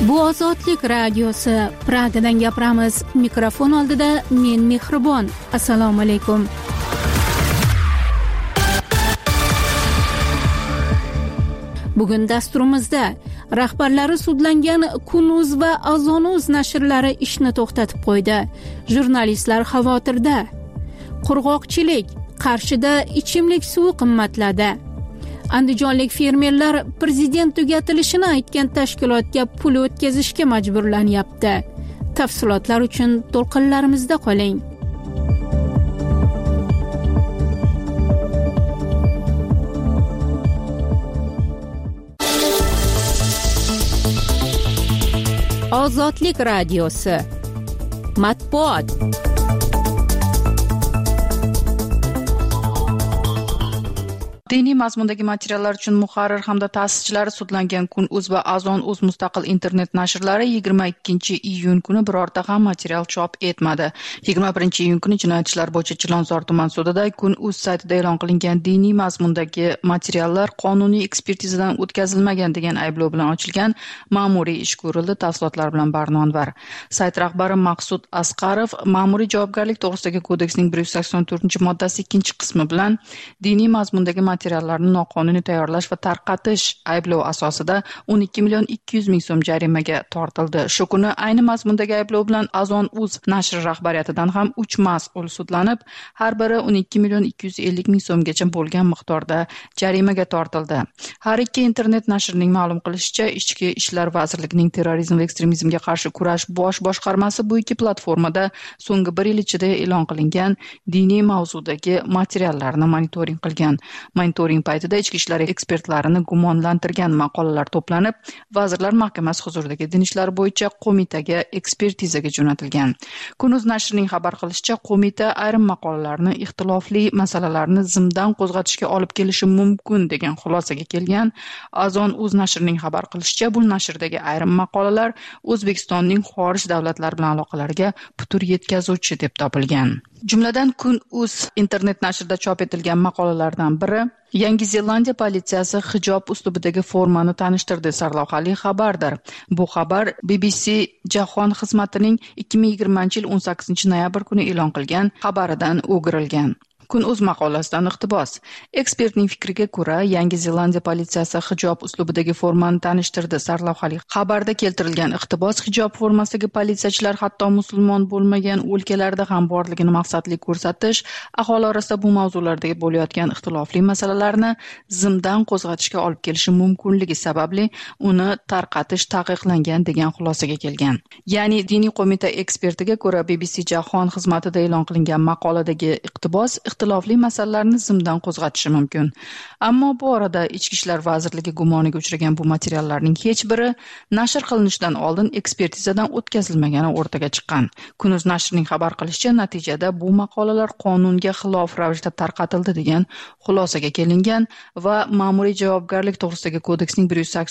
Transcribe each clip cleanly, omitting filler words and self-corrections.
Bu Ozodlik radiosi. Pragadan gapiramiz. Mikrofon oldida men Mehribon. Assalomu alaykum. Bugun dasturimizda rahbarlari sudlangan Kun.uz va Azon.uz nashrlari ishni to'xtatib qo'ydi. Jurnalistlar xavotirda. Qurg'oqchilik, Qarshida ichimlik suvi qimmatladi. Andijonlik fermerlar prezident tugatilishini aytgan tashkilotga pul o'tkazishga majburlanyapti. Tafsilotlar uchun to'lqinlarimizda qoling. Ozodlik radiosi. Matbuot. Diniy mazmundagi materiallar uchun muharrir hamda ta'sischilari sudlangan Kun.uz va Azon.uz mustaqil internet nashrlari 22 kuni birorta ham material chop etmadi. 21 kuni Jinoyat ishlari bo'yicha Chilonzor tuman sudida Kun.uz saytida e'lon qilingan diniy mazmundagi materiallar qonuniy ekspertizadan o'tkazilmagan degan ayblov bilan ochilgan ma'muriy ish ko'rildi. Tafsilotlar bilan Barnonvar. Sayt rahbari Maqsud Asqarov ma'muriy javobgarlik to'g'risidagi kodeksning 184-moddasi 2-qismi bilan diniy mazmundagi materiallarni noqonuniy tayyorlash va tarqatish ayblov asosida 12,2 million so'm jarimaga tortildi. Shu kuni ayni mazmundagi ayblov bilan Azon.uz nashri rahbariyatidan ham 3 mas'ul sudlanib, har biri 12,250 million so'mgacha bo'lgan miqdorda jarimaga tortildi. Har ikki internet nashrining ma'lum qilishicha, Ichki ishlar vazirligining terrorizm va ekstremizmga qarshi kurash bosh boshqarmasi bu ikki platformada so'nggi 1 yil ichida e'lon qilingan diniy mavzudagi materiallarni monitoring qilgan. Monitoring paytida ichki ishlar ekspertlarini gumonlantirgan maqolalar to'planib, Vazirlar Mahkamasi huzuridagi din ishlari bo'yicha qo'mitaga ekspertizaga jo'natilgan. Kun.uz nashrining xabar qilishicha, qo'mita ayrim maqolalarni ixtilofli masalalarni zimdan qo'zg'atishga olib kelishi mumkin degan xulosaga kelgan. Azon.uz nashrining xabar qilishicha, bu nashrdagi ayrim maqolalar O'zbekistonning xorij davlatlar bilan aloqalariga putur yetkazuvchi deb topilgan. Jumladan Kun.uz internet nashrida chop etilgan maqolalardan biri Yangi Zelandiya politsiyasi hijob uslubidagi formani tanishtirdi sarlavhali xabardir. Bu xabar BBC Jahon xizmatining 2020-yil 18-noyabr kuni e'lon qilgan xabaridan o'girilgan. Kun.uz maqolasidan iqtibos. Ekspertning fikriga ko'ra, Yangi Zelandiya politsiyasi hijob uslubidagi formani tanishtirdi sarlavhali xabarda keltirilgan iqtibos hijob formasidagi politsiyachilar hatto musulmon bo'lmagan o'lkalarda ham borligini maqsadli ko'rsatish, aholi orasida bu mavzulardagi bo'layotgan ixtilofli masalalarni zimdan qo'zg'atishga olib kelishi mumkinligi sababli uni tarqatish taqiqlangan degan xulosaga kelgan. Ya'ni diniy qo'mita ekspertiga ko'ra, BBC Jahon xizmatida e'lon qilingan maqoladagi iqtibos ixtilofli masalalarni zimdan qo'zg'atishi mumkin. Ammo bu orada Ichki ishlar vazirligi gumoniga uchragan bu materiallarning hech biri nashr qilinishidan oldin ekspertizadan o'tkazilmagani o'rtaga chiqqan. Kun.uz nashrining xabar qilishicha, natijada bu maqolalar qonunga xilof ravishda tarqatildi degan xulosaga kelingan va ma'muriy javobgarlik to'g'risidagi kodeksning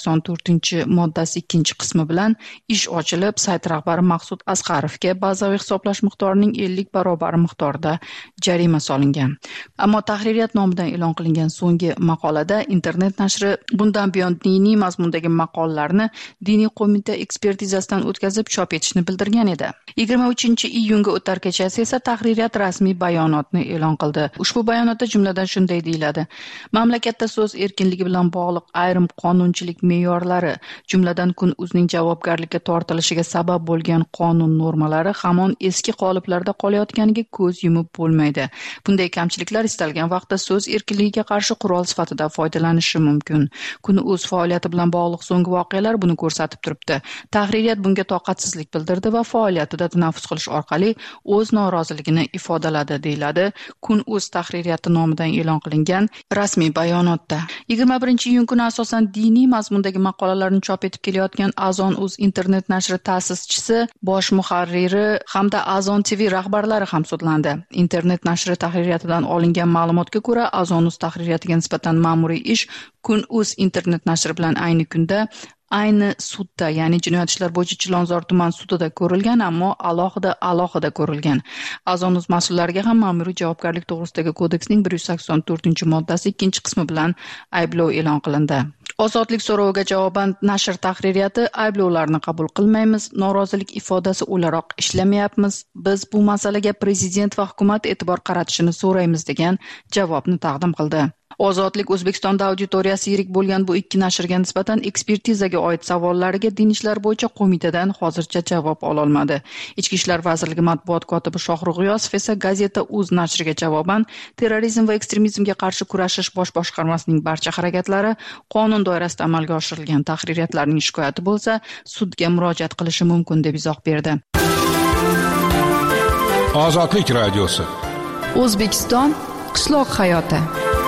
184-moddasi 2-qismi bilan ish ochilib, sayt rahbari Maqsud Asqarovga bazaviy hisoblash miqdorining 50 barobari miqdorda jarima solingan. Ammo tahririyat nomidan e'lon qilingan so'nggi maqolada internet nashri bundan buyon diniy mazmundagi maqolalarni diniy qo'mita ekspertizasidan o'tkazib chop etishni bildirgan edi. 23-iyunga o'tar kechasi esa tahririyat rasmiy bayonotni e'lon qildi. Ushbu bayonotda jumladan shunday deyiladi: mamlakatda so'z erkinligi bilan bog'liq ayrim qonunchilik me'yorlari, jumladan Kun.uzning javobgarlikka tortilishiga sabab bo'lgan qonun normalari hamon eski qoliplarda qolayotganiga ko'z yumib bo'lmaydi. Bunday kamchiliklar istalgan vaqtda so'z erkinligiga qarshi qurol sifatida foydalanishi mumkin. Kun.uz faoliyati bilan bog'liq so'nggi voqealar buni ko'rsatib turibdi. Tahririyat bunga toqatsizlik bildirdi va faoliyatida tanaffus qilish orqali o'z noroziligini ifodaladi, deyiladi Kun.uz tahririyati nomidan e'lon qilingan rasmiy bayonotda. 21-iyun kuni asosan diniy mazmundagi maqolalarni chop etib kelayotgan Azon.uz internet nashri ta'sischisi, bosh muharriri hamda Azon TV rahbarlari ham sudlandi. Internet nashri tahririyatidan olingan ma'lumotga ko'ra, Azon.uz tahririyatiga nisbatan ma'muriy ish Kun.uz internet nashri bilan ayni kunda ayni sudda, ya'ni Jinoyat ishlari bo'yicha Chilonzor tuman sudida ko'rilgan, ammo alohida ko'rilgan. Azon.uz mas'ullariga ham ma'muriy javobgarlik to'g'risidagi kodeksning 184-moddasi 2-qismi bilan ayblov e'lon qilindi. Ozodlik so'roviga javoban nashr tahririyati ayblovlarni qabul qilmaymiz, norozilik ifodasi o'laroq ishlamayapmiz, biz bu masalaga prezident va hukumat e'tibor qaratishini so'raymiz degan javobni taqdim qildi. Ozodlik O'zbekistonda auditoriyasi yirik bo'lgan bu ikki nashrga nisbatan ekspertizaga oid savollariga din ishlari bo'yicha qo'mitadan hozircha javob ololmadi. Ichki ishlar vazirligi matbuot kotibi Shohrux G'iyosov esa gazeta Uz nashriga javoban terrorizm va ekstremizmga qarshi kurashish bosh boshqarmasining barcha harakatlari qonun doirasida amalga oshirilgan, tahririyatlarning shikoyati bo'lsa sudga murojaat qilishi mumkin deb izoh berdi. Ozodlik radiosi. O'zbekiston qishloq hayoti.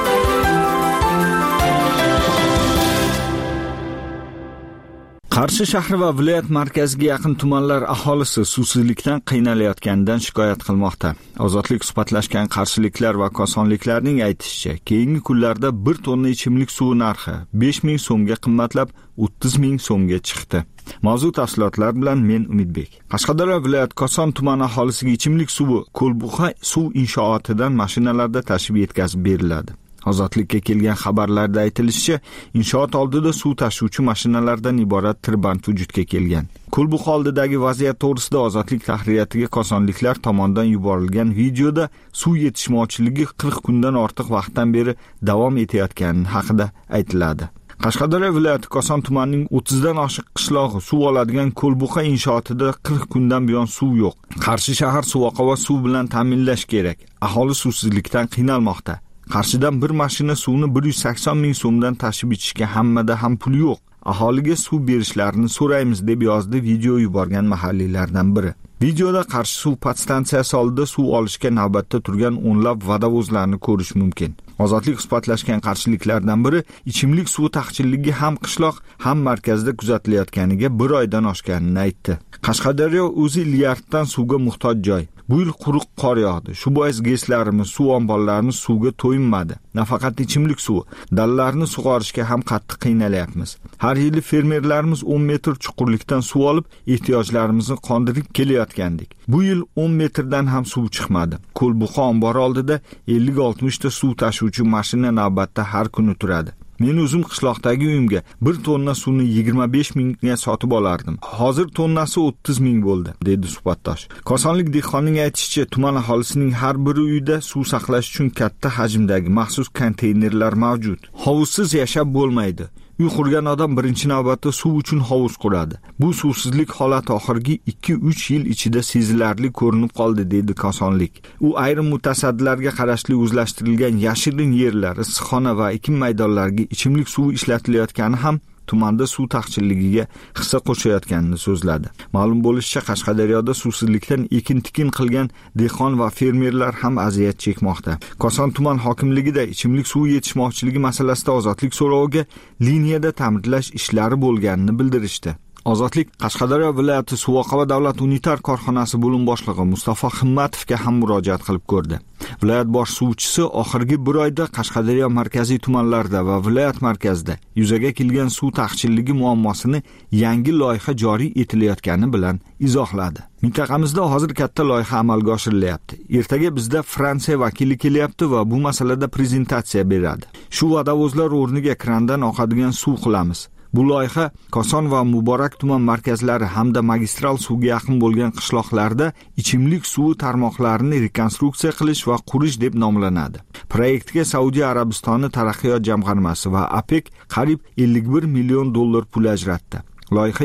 Qarshi shahri va viloyat markaziga yaqin tumanlar aholisi suvsizlikdan qiynalayotganidan shikoyat qilmoqda. Ozodlik suhbatlashgan qarshiliklar va kosonliklarning aytishicha, keyingi kunlarda 1 tonna ichimlik suvi narxi 5000 so'mga qimmatlab 30000 so'mga chiqdi. Mavzu tafsilotlar bilan men Umidbek. Qashqadaryo viloyat Koson tumani aholisiga ichimlik suvi Ko'lbuqa suv inshootidan mashinalarda tashib yetkazib beriladi. Ozodlikka kelgan xabarlarda aytilishicha, inshoot oldida suv tashuvchi mashinalardan iborat tirband vujudga kelgan. Ko'lbuqa oldidagi vaziyat to'g'risida Ozodlik tahririyatiga kosonliklar tomonidan yuborilgan videoda suv yetishmovchiligi 40 kundan ortiq vaqtdan beri davom etayotgani haqida aytiladi. Qashqadaryo viloyati Koson tumanining 30 dan oshiq qishlog'i suv oladigan Ko'lbuqa inshootida 40 kundan buyon suv yo'q. Qarshi shahar suv oqova suv bilan ta'minlash kerak. Aholi suvsizlikdan qiynalmoqda. Qarshidan bir mashina suvni 180 ming so'mdan tashib ichishga hammada ham pul yo'q. Aholiga suv berishlarini so'raymiz deb yozdi video yuborgan mahalliylardan biri. Videoda Qarshi suv podstansiyasi oldida suv olishga navbatda turgan o'nlab vodovozlarni ko'rish mumkin. Ozodlik suhbatlashgan qarshiliklardan biri ichimlik suvi taqchilligi ham qishloq, ham markazda kuzatilayotganiga 1 oydan oshganini aytdi. Qashqadaryo o'zi milliarddan suvga muhtoj joy. Bu yil quruq qor yog'di. Shu bois GESlarimiz, suv omborlarimiz suvga to'yinmadi. Nafaqat ichimlik suvi, dallarni sug'orishga ham qattiq qiynalyapmiz. Har yili fermerlarimiz 10 metr chuqurlikdan suv olib, ehtiyojlarimizni qondirib kelayotgandik. Bu yil 10 metrdan ham suv chiqmadi. Ko'lbuqa ombori oldida 50-60 ta suv tashuvchi mashina navbatda har kuni turadi. Men o'zim qishloqdagi uyimga 1 tonna suvni 25 mingga sotib olardim. Hozir tonnasi 30 ming bo'ldi, dedi suhbatdosh. Kosonlik dehqonning aytishicha, tuman aholisining har bir uyida suv saqlash uchun katta hajmdagi maxsus konteynerlar mavjud. Hovuzsiz yashab bo'lmaydi. Uy qurgan odam birinchi navbatda suv uchun hovuz quradi. Bu suvsizlik holati oxirgi 2-3 yil ichida sezilarli ko'rinib qoldi, dedi Kosonlik. U ayrim mutasaddilarga qarashli o'zlashtirilgan yashirin yerlar, issiqxona va ekin maydonlariga ichimlik suvi ishlatilayotgani ham tumanda suv taqchilligiga hissa qo'shayotganini so'zladi. Ma'lum bo'lishicha, Qashqadaryoda suvsizlikdan ekin-tikin qilgan dehqon va fermerlar ham aziyat chekmoqda. Koson tuman hokimligida ichimlik suvi yetishmovchiligi masalasida ozodlik so'roviga liniyada ta'mirlash ishlari bo'lganini bildirishdi. Ozodlik Qashqadaryo viloyati Suvoqova davlat unitar korxonasi bo'lim boshlig'i Mustafa Himmatovga ham murojaat qilib ko'rdi. Viloyat bosh suvchisi oxirgi 1 oyda Qashqadaryo markaziy tumanlarida va viloyat markazida yuzaga kelgan suv taqchilligi muammosini yangi loyiha joriy etilayotgani bilan izohladi. Mintaqamizda hozir katta loyiha amalga oshirilyapti. Ertaga bizda Fransiya vakili kelyapti va bu masalada prezentatsiya beradi. Shu vodovozlar o'rniga krandan oqadigan suv qilamiz. Bu loyiha Koson va Muborak tuman markazlari hamda magistral suvga yaqin bo'lgan qishloqlarda ichimlik suvi tarmoqlarini rekonstruksiya qilish va qurish deb nomlanadi. Proyektga Saudiya Arabistoni taraqqiyot jamg'armasi va APEC qariyb 51 million dollar pul ajratdi. Loyiha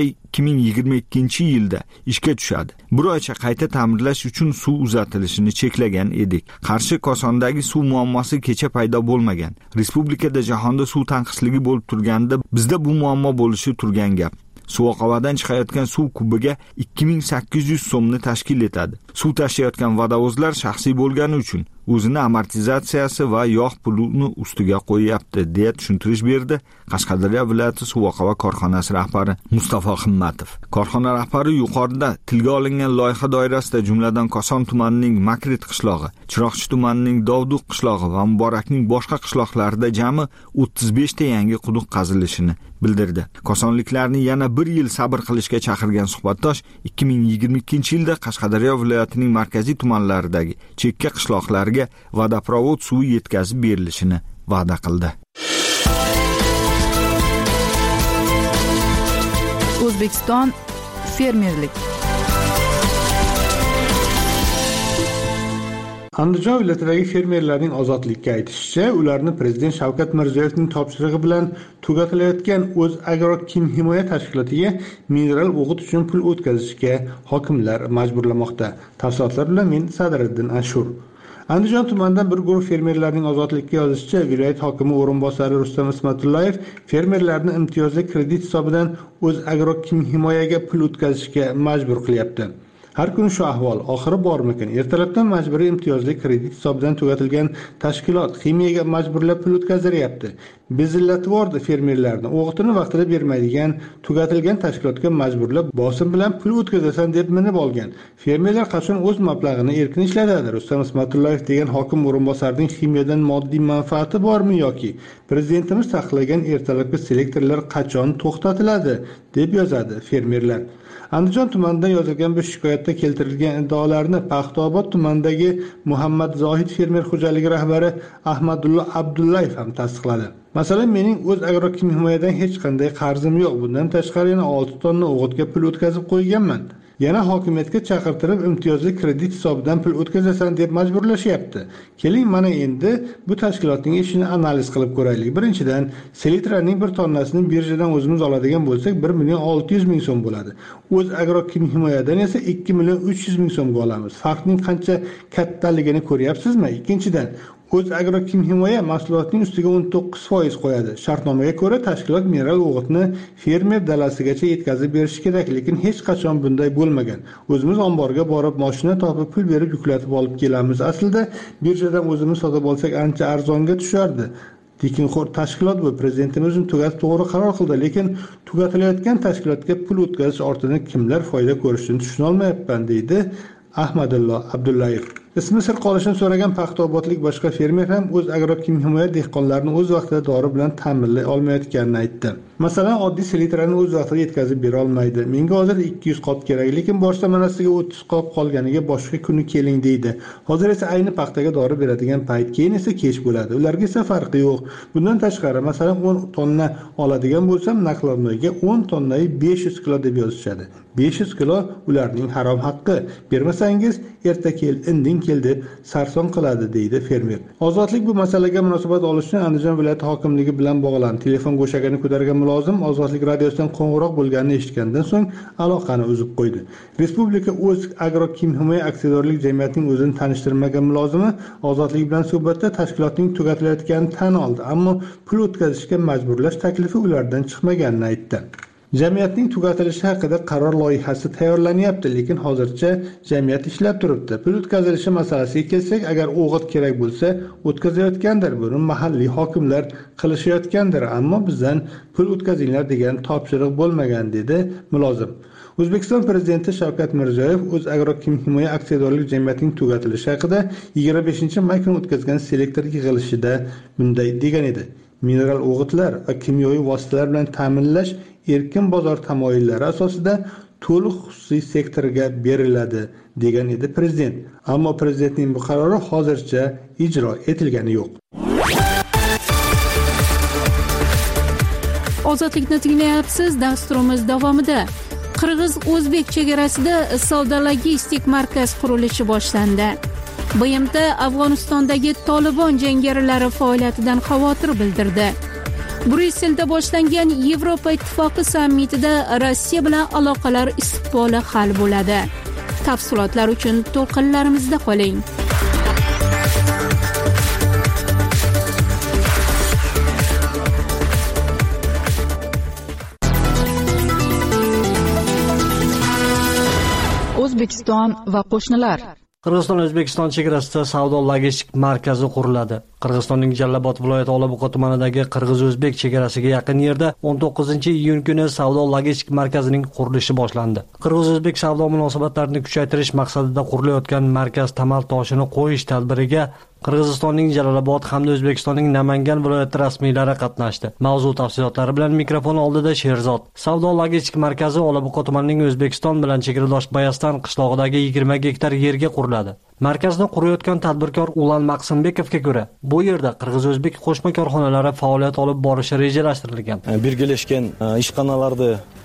2022-yilda ishga tushadi. Bir oycha qayta ta'mirlash uchun suv uzatilishini cheklagan edik. Qarshi Kosondagi suv muammosi kecha paydo bo'lmagan. Respublikada jahonda suv tanqisligi bo'lib turganda bizda bu muammo bo'lishi turgan gap. Suvoqovadan chiqayotgan suv kubiga 2800 so'mni tashkil etadi. Suv tashiyotgan vodovozlar shaxsiy bo'lgani uchun o'zini amortizatsiyasi va yog' pulini ustiga qo'yapti, deya tushuntirish berdi Qashqadaryo viloyati Suvoqova korxonasi rahbari Mustafa Himmatov. Korxona rahbari yuqorida tilga olingan loyiha doirasida jumladan Koson tumanining Makrit qishlog'i, Chiroqchi tumanining Dovduq qishlog'i va Muborakning boshqa qishloqlarida jami 35 ta yangi quduq qazilishini bildirdi. Kosonliklarni yana 1 yil sabr qilishga chaqirgan suhbatdosh 2022-yilda Qashqadaryo viloyatining markaziy tumanlaridagi chekka qishloqlarga vodoprovod suvi yetkazib berilishini va'da qildi. O'zbekiston fermerlik. Andijon viloyatidagi fermerlarning ozodlikka aytishicha, ularni prezident Shavkat Mirziyoyevning topshirig'i bilan tugatilayotgan O'zagro Kimhimoya tashkilotiga mineral o'g'it uchun pul o'tkazishga hokimlar majburlamoqda. Tafsilotlar bilan men Sadriddin Ashur. Andijon tumanidan bir guruh fermerlarning ozodlikka yozishicha, viloyat hokimi o'rinbosari Rustam Ismatullayev fermerlarni imtiyozli kredit hisobidan O'zagro Kimhimoyaga pul o'tkazishga majbur qilyapti. Har kuni shu ahvol, oxiri bormikin? Ertalabdan majburiy imtiyozli kredit hisobidan tugatilgan tashkilot ximiyaga majburlab pul o'tkaziryapti. Bezillatvordi fermerlarni, o'g'itini vaqtida bermaydigan, tugatilgan tashkilotga majburlab bosim bilan pul o'tkazasan deb minib olgan. Fermerlar qachon o'z mablag'ini erkin ishlatadi? Rustam Ismatullayev degan hokim o'rinbosarining ximiyadan moddiy manfaati bormi yoki prezidentimiz taqiqlagan ertalabki selektorlar qachon to'xtatiladi deb yozadi fermerlar. Andijon tumanidan yozilgan bu shikoyatda keltirilgan iddaolarni Paxtaobod tumanidagi Muhammad Zohid fermer xo'jaligi rahbari Ahmadullo Abdullayev ham tasdiqladi. Masalan, mening O'zagro Kimhimoyadan hech qanday qarzim yo'q. Bundan tashqari yana 6 tonna o'g'itga pul o'tkazib qo'yganman. Yana hokimiyatga chaqirtirib imtiyozli kredit hisobidan pul o'tkazasan deb majburlashyapti. Keling, mana endi bu tashkilotning ishini analiz qilib ko'raylik. Birinchidan, selitraning bir tonnasini birjadan o'zimiz oladigan bo'lsak 1.600.000 so'm bo'ladi. O'zagro Kimhimoyadan esa 2.300.000 so'mga olamiz. Farqning qancha kattaligini ko'ryapsizmi? Ikkinchidan, O'zagro Kimhimoya mahsulotning ustiga 19% qo'yadi. Shartnomaga ko'ra tashkilot mineral o'g'itni fermer dalasigacha yetkazib berishi kerak, lekin hech qachon bunday bo'lmagan. O'zimiz omborga borib, mashina topib, pul berib yuklatib olib kelamiz. Aslida birjadan o'zimiz sotib olsak ancha arzonga tushardi. Tekinxo'r tashkilot bu, prezidentimiz tugatib to'g'ri qaror qildi, lekin tugatilayotgan tashkilotga pul o'tkazish ortidan kimlar foyda ko'rishini tushuna olmayapman, deydi Ahmadullo Abdullayev. Ismi sir qolishini so'ragan Paxtaobodlik boshqa fermer ham O'zagro Kimhimoya dehqonlarni o'z vaqtida dori bilan ta'minlay olmayotganini aytdi. Masalan, oddiy selitrani o'z vaqtida yetkazib bera olmaydi. Menga hozir 200 qop kerak, lekin borsa manasiga 30 qop qolganiga boshqa kuni keling deydi. Hozir esa ayni paxtaga dori beradigan payt, keyin esa kech bo'ladi. Ularga esa farqi yo'q. Bundan tashqari, masalan, 10 tonna oladigan bo'lsam, nakladnoyga 10 tonnai 500 kilo deb yozishadi. 500 kilo ularning harom haqqi. Bermasangiz erta kel, indin kel deb sarson qiladi, deydi fermer. Ozodlik bu masalaga munosabat olishni Andijon viloyati hokimligi bilan bog'landi. Telefon go'shagini ko'targan mulozim Ozodlik radiosidan qo'ng'iroq bo'lganini eshitgandan so'ng aloqani uzib qo'ydi. Respublika O'zagro Kimhimoya aksiyadorlik jamiyatining o'zini tanishtirmagan mulozimi Ozodlik bilan suhbatda tashkilotning tugatilayotganini tan oldi, ammo pul o'tkazishga majburlash taklifi ulardan chiqmaganini aytdi. Jamiyatning tugatilishi haqida qaror loyihasi tayyorlanyapti, lekin hozircha jamiyat ishlab turibdi. Pul o'tkazilishi masalasiga kelsak, agar o'g'it kerak bo'lsa, o'tkazayotgandir. Buni mahalliy hokimlar qilishayotgandir, ammo bizdan pul o'tkazinglar degan topshiriq bo'lmagan, dedi mulozim. O'zbekiston prezidenti Shavkat Mirziyoyev O'zagro Kimhimoya aksiyadorlik jamiyatining tugatilishi haqida 25-may kuni o'tkazgan selektor yig'ilishida bunday degan edi. Mineral o'g'itlar va kimyoviy vositalar bilan ta'minlash erkin bozor tamoyillari asosida to'liq xususiy sektorga beriladi degan edi prezident. Ammo prezidentning bu qarori hozircha ijro etilgani yo'q. Ozodlikni tinglayapsiz. Dasturimiz davomida Qirg'iz-O'zbek chegarasida savdo-logistik markaz qurilishi boshlandi. BMT Afg'onistondagi Tolibon jangarilari faoliyatidan xavotir bildirdi. Bryusselda boshlangan Yevropa ittifoqi sammitida Rossiya bilan aloqalar istiqboli hal bo'ladi. Tafsilotlar uchun to'lqinlarimizda qoling. O'zbekiston va qo'shnilar. Qirg'iziston-O'zbekiston chegarasida savdo-logistik markazi quriladi. Qirg'izistonning Jallabod viloyati Olabuqa tumanidagi Qirg'iz-O'zbek chegarasiga yaqin yerda 19-iyun kuni savdo-logistik markazining qurilishi boshlandi. Qirg'iz-O'zbek savdo munosabatlarini kuchaytirish maqsadida qurilayotgan markaz tamal toshini qo'yish tadbiriga Qirg'izistonning Jalolobod hamda O'zbekistonning Namangan viloyati rasmiylari qatnashdi. Mavzu tafsilotlari bilan mikrofon oldida Sherzod. Savdo-logistik markazi Olabuqa tumanining O'zbekiston bilan chegaradosh Bayastan qishlog'idagi 20 gektar yerga quriladi. Markazni qurayotgan tadbirkor Ulan Maqsimbekovga ko'ra, bu yerda Qirg'iz-O'zbek qo'shma korxonalari faoliyat olib borishi rejalashtirilgan. Birgalashgan ishxonalarni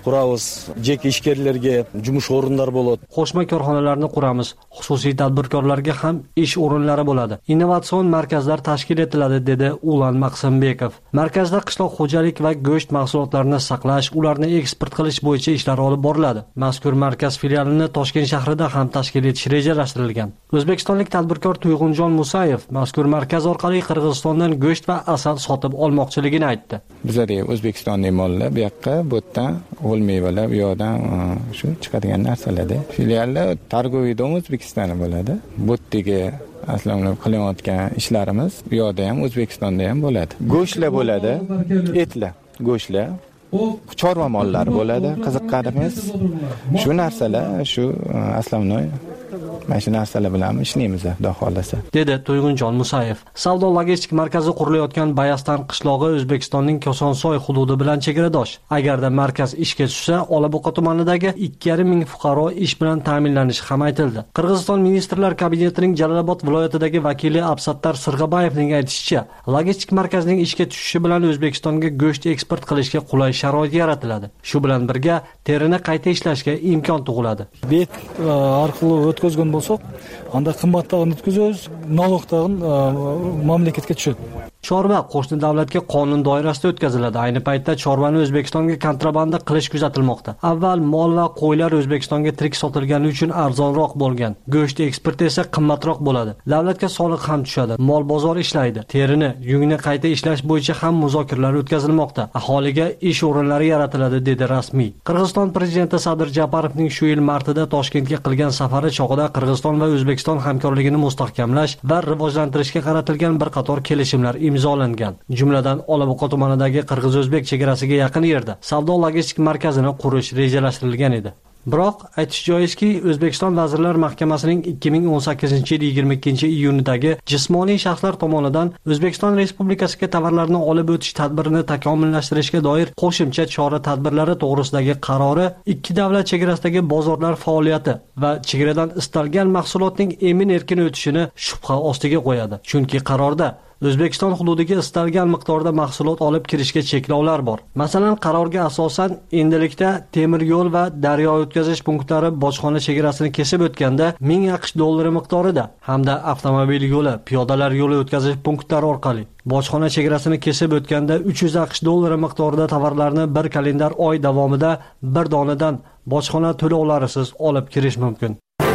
quramiz, jek ishchilarga yumush o'rinlari bo'ladi. Qo'shma korxonalarni quramiz, xususiy tadbirkorlarga ham ish o'rinlari bo'ladi. Innovatsion markazlar tashkil etiladi, dedi Ulan Maqsimbekov. Markazda qishloq xo'jalik va go'sht mahsulotlarini saqlash, ularni eksport qilish bo'yicha ishlar olib boriladi. Mazkur markaz filialini Toshkent shahrida ham tashkil etish rejalashtirilgan. O'zbekistonlik tadbirkor Tuyg'unjon Musayev mazkur markaz orqali Qirg'izistondan go'sht va asal sotib olmoqchiligini aytdi. Bizlar O'zbekistonning mollar bu yoqqa, bu yerdan o'l mevalar, bu yoqdan shu chiqadigan narsalarda. Filiallar Targoviy dom O'zbekistonda bo'ladi. Bu yerdagi aslan qilayotgan ishlarimiz bu yoqda ham O'zbekistonda ham bo'ladi. Go'shtlar bo'ladi, etlar, go'shtlar, chorva mollari bo'ladi. Qiziqqanimiz shu narsalar, shu aslamnoy mana shu narsalar bilan ishlaymiz, xudo xolasa, dedi To'yg'unjon Musayev. Savdo logistik markazi qurilayotgan Bayastan qishlog'i O'zbekistonning Kosonsoy hududi bilan chegaradosh. Agarda markaz ishga tushsa, Olabuqa tumanidagi 2,5 fuqaro ish bilan ta'minlanishi ham aytildi. Qirg'iziston ministrlar kabinetining Jalolobod viloyatidagi vakili Absattar Sirg'abayevning aytishicha, logistik markazning ishga tushishi bilan O'zbekistonga go'sht eksport qilishga qulay sharoit yaratiladi. Shu bilan birga terini qayta ishlashga imkon tug'iladi. Bet orqali o'tkazgan bo'lsak, unda qimmatligini o'tkazamiz, налогтag'in mamlakatga tushadi. Chorva qo'shni davlatga qonun doirasida o'tkaziladi. Ayni paytda chorvani O'zbekistonga kontrabanda qilish kuzatilmoqda. Avval mol va qo'ylar O'zbekistonga tirik sotilgani uchun arzonroq bo'lgan. Go'sht eksporti esa qimmatroq bo'ladi. Davlatga soliq ham tushadi. Mol bozor ishlaydi. Terini, yungni qayta ishlash bo'yicha ham muzokaralar o'tkazilmoqda. Aholiga ish o'rinlari yaratiladi, dedi rasmiy. Qirg'iziston prezidenti Sadir Japarovning shu yil martida Toshkentga qilgan safari chog'ida Qirg'iziston va O'zbekiston hamkorligini mustahkamlash va rivojlantirishga qaratilgan bir qator kelishimlar imzolangan. Jumladan Olabuqa tumanidagi Qirg'iz-O'zbek chegarasiga yaqin yerda savdo logistik markazini qurish rejalashtirilgan edi. Biroq aytish joizki, O'zbekiston Vazirlar Mahkamasining 2018-yil 22-iyunidagi jismoniy shaxslar tomonidan O'zbekiston Respublikasiga tovarlarni olib o'tish tadbirini takomillashtirishga doir qo'shimcha chora-tadbirlari to'g'risidagi qarori ikki davlat chegarasidagi bozorlar faoliyati va chegaradan istalgan mahsulotning emin-erkin o'tishini shubha ostiga qo'yadi. Chunki qarorda O'zbekiston hududiga istalgan miqdorda mahsulot olib kirishga cheklovlar bor. Masalan, qarorga asosan endilikda temir yo'l va daryo o'tkazish punktlari bojxona chegarasini kesib o'tganda 1000 AQSh dollari miqdorida hamda avtomobil yo'li, piyodalar yo'li o'tkazish punktlari orqali bojxona chegarasini kesib o'tganda 300 AQSh dollari miqdorida tovarlarni bir kalendar oy davomida bir donadan bojxona to'lovlarisiz olib kirish mumkin.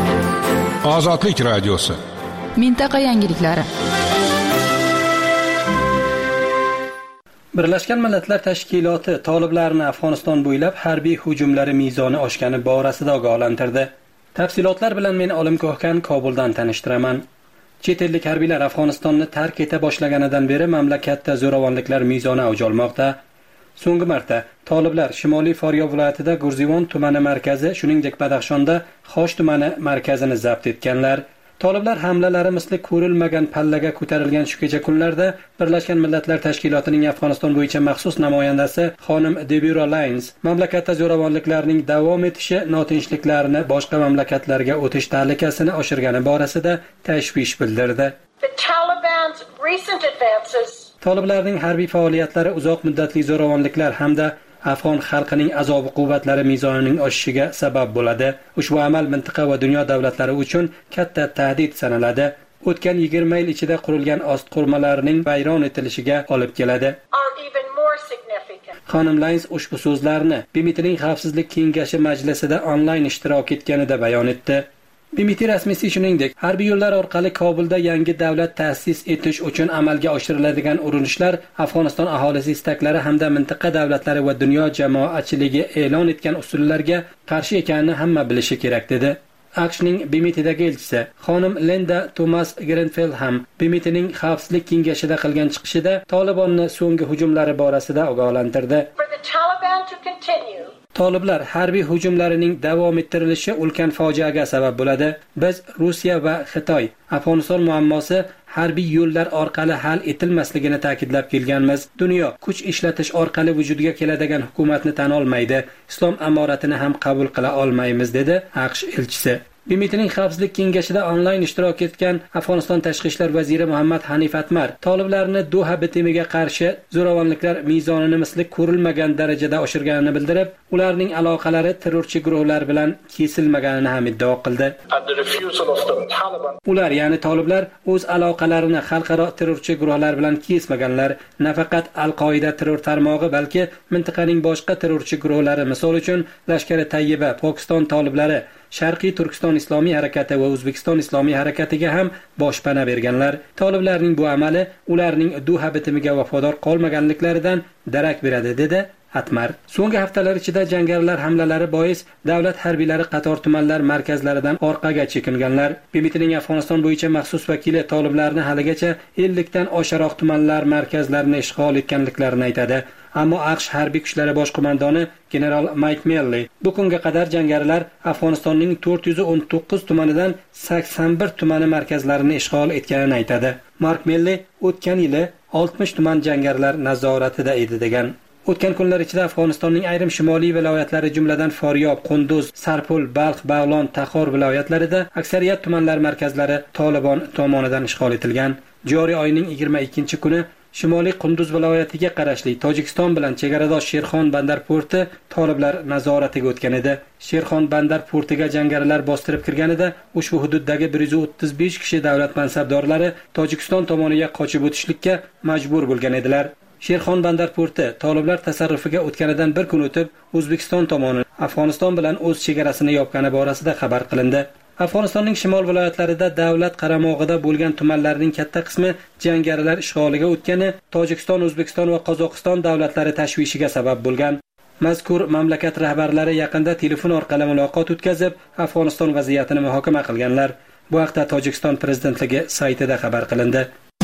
Ozodlik radiosi. Mintaqa yangiliklari. Birlashgan Millatlar Tashkiloti toliblarni Afg'oniston bo'ylab harbiy hujumlari mezoni oshgani borasida ogohlantirdi. Tafsilotlar bilan men Olim Ko'hkan Kobuldan tanishtiraman. Chet ellik harbiylar Afg'onistonni tark eta boshlaganidan beri mamlakatda zo'ravonliklar mezoni avj olmoqda. So'nggi marta toliblar Shimoliy Faryob viloyatida Gurzivon tumani markazi, shuningdek Badaxshonda Xosh tumani markazini zabt etganlar. Toliblar hamlalari misli ko'rilmagan pallaga ko'tarilgan shu kecha kunlarda Birlashgan Millatlar Tashkilotining Afg'oniston bo'yicha maxsus namoyandasi xonim Deborah Lyons mamlakatda zo'ravonliklarning davom etishi notinchliklarni boshqa mamlakatlarga o'tish tahlikasini oshirgani borasida tashvish bildirdi. Toliblarning harbiy faoliyatlari uzoq muddatli zo'ravonliklar hamda Afg'on xalqining azob quvvatlari mezonining oshishiga sabab bo'ladi. Ushbu amal mintaqa va dunyo davlatlari uchun katta tahdid sanaladi. O'tgan 20 yil ichida qurilgan ostqurmalarning vayron etilishiga olib keladi. Xonim Lyons ushbu so'zlarni BMTning Xavfsizlik kengashi majlisida onlayn ishtirok etganida bayon etdi. BMT rasmiysi shuningdek, harbiy yo'llar orqali Kobulda yangi davlat ta'sis etish uchun amalga oshiriladigan urinishlar Afg'oniston aholisi istaklari hamda mintaqa davlatlari va dunyo jamoatchiligi e'lon etgan usullarga qarshi ekanini hamma bilishi kerak dedi. AQShning BMTdagi elchisi xonim Linda Thomas Grenfell ham BMTning Xavfsizlik kengashida qilgan chiqishida Tolibonni so'nggi hujumlari borasida ogohlantirdi. Toliblar harbiy hujumlarining davom ettirilishi ulkan fojiaga sabab bo'ladi. Biz Rossiya va Xitoy Afg'oniston muammosi harbiy yo'llar orqali hal etilmasligini ta'kidlab kelganmiz. Dunyo kuch ishlatish orqali vujudga keladigan hukumatni tan olmaydi. Islom amoratini ham qabul qila olmaymiz, dedi AQSh elchisi. BMTning xavfsizlik kengashida onlayn ishtirok etgan Afg'oniston tashqi ishlar vaziri Muhammad Hanif Atmar toliblarni Doha bitimiga qarshi zo'ravonliklar mezonini misli ko'rilmagan darajada oshirganini bildirib, ularning aloqalari terrorchi guruhlar bilan kesilmaganini ham iddao qildi. Ular, ya'ni toliblar o'z aloqalarini xalqaro terrorchi guruhlar bilan kesmaganlar, nafaqat Al-Qoida terror tarmog'i, balki mintaqaning boshqa terrorchi guruhlari, misol uchun Lashkari Tayyiba, Pokiston toliblari, Sharqiy Turkiston Islomiy harakati va O'zbekiston Islomiy harakatiga ham boshpana berganlar. Toliblarning bu amali ularning Doha bitimiga vafodor qolmaganliklaridan darak beradi, dedi Atmar. So'nggi haftalar ichida jangarilar hamlalari bois davlat harbiylari qator tumanlar markazlaridan orqaga chekinganlar. BMTning Afg'oniston bo'yicha maxsus vakili toliblarni haligacha 50 dan oshiqroq tumanlar markazlarini ishg'ol etganliklarini aytadi. Ammo AQSh harbiy kuchlari bosh qo'mondoni general Mike Milley bu kunga qadar jangarilar Afg'onistonning 419 tumanidan 81 tumani markazlarini ishg'ol etganini aytadi. Mark Milley o'tgan yili 60 tuman jangarilar nazoratida edi degan. O'tgan kunlar ichida Afg'onistonning ayrim shimoliy viloyatlari, jumladan Foryob, Qunduz, Sarpul, Balx, Bag'lon, Taxor viloyatlarida aksariyat tumanlar markazlari Tolibon tomonidan ishg'ol etilgan. Joriy oyning 22-kuni Shimoliy Qunduz viloyatiga qarashli Tojikiston bilan chegaradosh Sherxon bandar porti toliblar nazoratiga o'tgan edi. Sherxon bandar portiga jangarilar bostirib kirganida ushbu hududdagi 135 kishi davlat mansabdorlari Tojikiston tomoniga qochib o'tishlikka majbur bo'lgan edilar. Sherxon bandar porti toliblar tasarrufiga o'tganidan bir kun o'tib, O'zbekiston tomoni Afg'oniston bilan o'z chegarasini yopgani borasida xabar qilindi. Afg'onistonning shimol viloyatlarida davlat qaramog'ida bo'lgan tumanlarning katta qismi jangarilar ishg'oliga o'tgani Tojikiston, O'zbekiston va Qozog'iston davlatlari tashvishiga sabab bo'lgan. Mazkur mamlakat rahbarlari yaqinda telefon orqali muloqot o'tkazib, Afg'oniston vaziyatini muhokama qilganlar. Bu haqda Tojikiston prezidentligi saytida xabar qilindi.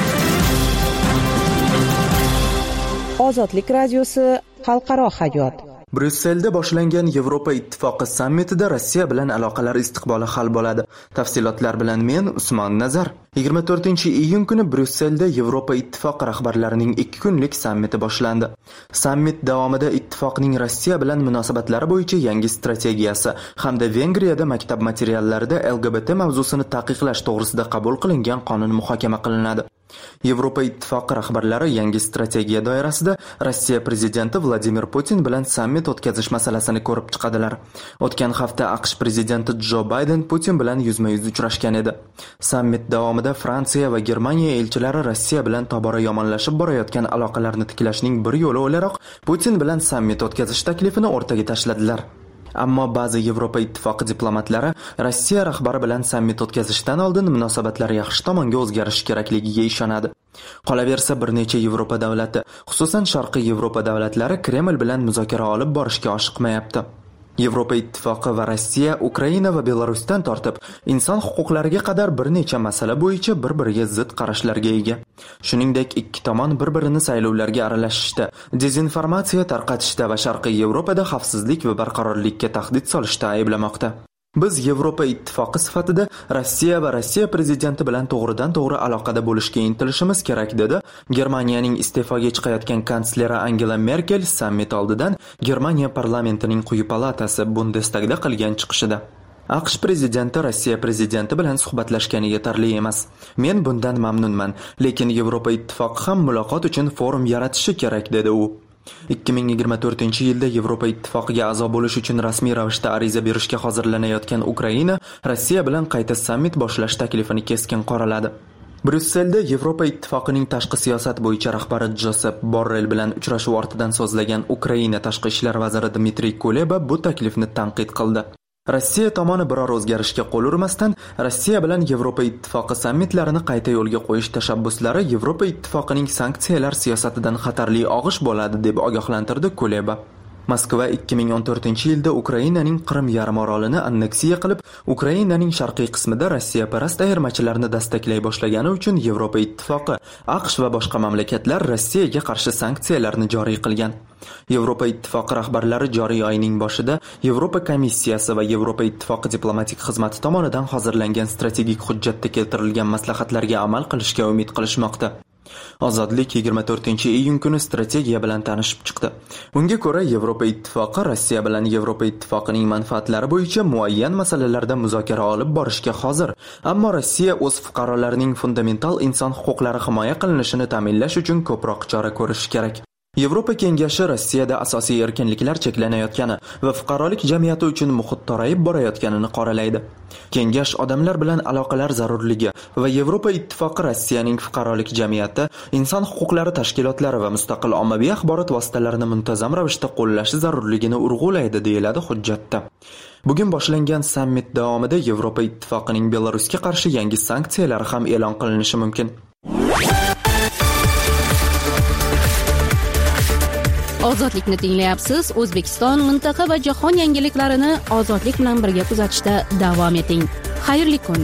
Ozodlik radiosi xalqaro hayot. Bryusselda boshlangan Yevropa Ittifoqi sammitida Rossiya bilan aloqalar istiqboli hal bo'ladi. Tafsilotlar bilan men Usmon Nazar. 24-iyun kuni Bryusselda Yevropa Ittifoqi rahbarlarining 2 kunlik sammiti boshlandi. Sammit davomida ittifoqning Rossiya bilan munosabatlari bo'yicha yangi strategiyasi hamda Vengriyada maktab materiallarida LGBT mavzusini taqiqlash to'g'risida qabul qilingan qonun muhokama qilinadi. Yevropa Ittifoqi rahbarlari yangi strategiya doirasida Rossiya prezidenti Vladimir Putin bilan sammit o'tkazish masalasini ko'rib chiqadilar. O'tgan hafta AQSh prezidenti Jo Bayden Putin bilan yuzma-yuz uchrashgan edi. Sammit davomida Fransiya va Germaniya elchilari Rossiya bilan tobora yomonlashib borayotgan aloqalarni tiklashning bir yo'li o'laroq Putin bilan sammit o'tkazish taklifini o'rtaga tashladilar. Ammo ba'zi Yevropa Ittifoqi diplomatlari Rossiya rahbari bilan sammit o'tkazishdan oldin munosabatlar yaxshi tomonga o'zgarishi kerakligiga ishonadi. Qolaversa, bir necha Yevropa davlati, xususan Sharqiy Yevropa davlatlari Kreml bilan muzokara olib borishga oshiqmayapti. Yevropa Ittifoqi va Rossiya Ukraina va Belarusdan tortib inson huquqlariga qadar bir necha masala bo'yicha bir-biriga zid qarashlarga ega. Shuningdek, ikki tomon bir-birini saylovlarga aralashishda, dezinformatsiya tarqatishda va Sharqiy Yevropada xavfsizlik va barqarorlikka tahdid solishda ayblamoqda. Biz Yevropa Ittifoqi sifatida Rossiya va Rossiya prezidenti bilan to'g'ridan-to'g'ri aloqada bo'lishga intilishimiz kerak, dedi Germaniyaning iste'foga chiqayotgan kansleri Angela Merkel sammit oldidan Germaniya parlamentining quyi palatasi Bundestagda qilgan chiqishida. AQSh prezidenti Rossiya prezidenti bilan suhbatlashgani yetarli emas. Men bundan mamnunman, lekin Yevropa Ittifoqi ham muloqot uchun forum yaratishi kerak, dedi u. 2024-yilda Yevropa Ittifoqiga a'zo bo'lish uchun rasmiy ravishda ariza berishga hozirlanayotgan Ukraina Rossiya bilan qayta sammit boshlash taklifini keskin qoraladi. Bryusselda Yevropa Ittifoqining tashqi siyosat bo'yicha rahbari Josep Borrell bilan uchrashuv ortidan so'zlagan Ukraina tashqi ishlar vaziri Dmitriy Kuleba bu taklifni tanqid qildi. Rossiya tomoni biror o'zgarishga qo'l urmasdan Rossiya bilan Yevropa Ittifoqi sammitlarini qayta yo'lga qo'yish tashabbuslari Yevropa Ittifoqining sanksiyalar siyosatidan xatarli og'ish bo'ladi, deb ogohlantirdi Kuleba. Moskva 2014-yilda Ukrainaning Qrim yarimorolini anneksiya qilib, Ukrainaning sharqiy qismida Rossiya parast ayirmachilarni dastaklay boshlagani uchun Yevropa Ittifoqi, AQSh va boshqa mamlakatlar Rossiyaga qarshi sanksiyalarni joriy qilgan. Yevropa Ittifoqi rahbarlari joriy oyning boshida Yevropa komissiyasi va Yevropa Ittifoqi diplomatik xizmati tomonidan hozirlangan strategik hujjatda keltirilgan maslahatlarga amal qilishga umid qilishmoqda. Ozodlik 24-iyun kuni strategiya bilan tanishib chiqdi. Unga ko'ra, Yevropa Ittifoqi Rossiya bilan Yevropa Ittifoqining manfaatlari bo'yicha muayyan masalalarda muzokara olib borishga hozir, ammo Rossiya o'z fuqarolarining fundamental inson huquqlari himoya qilinishini ta'minlash uchun ko'proq chora ko'rishi kerak. Yevropa Kengashi Rossiyada asosiy erkinliklar cheklanayotgani va fuqarolik jamiyati uchun muhit torayib borayotganini qoralaydi. Kengash odamlar bilan aloqalar zarurligi va Yevropa Ittifoqi Rossiyaning fuqarolik jamiyati, inson huquqlari tashkilotlari va mustaqil ommaviy axborot vositalarini muntazam ravishda qo'llashi zarurligini urg'ulaydi, deyiladi hujjatda. Bugun boshlangan sammit davomida Yevropa Ittifoqining Belarusga qarshi yangi sanksiyalari ham e'lon qilinishi mumkin. Ozodlikni tinglayapsiz. O'zbekiston, mintaqa va jahon yangiliklarini ozodlik bilan birga kuzatishda davom eting. Xayrli kun.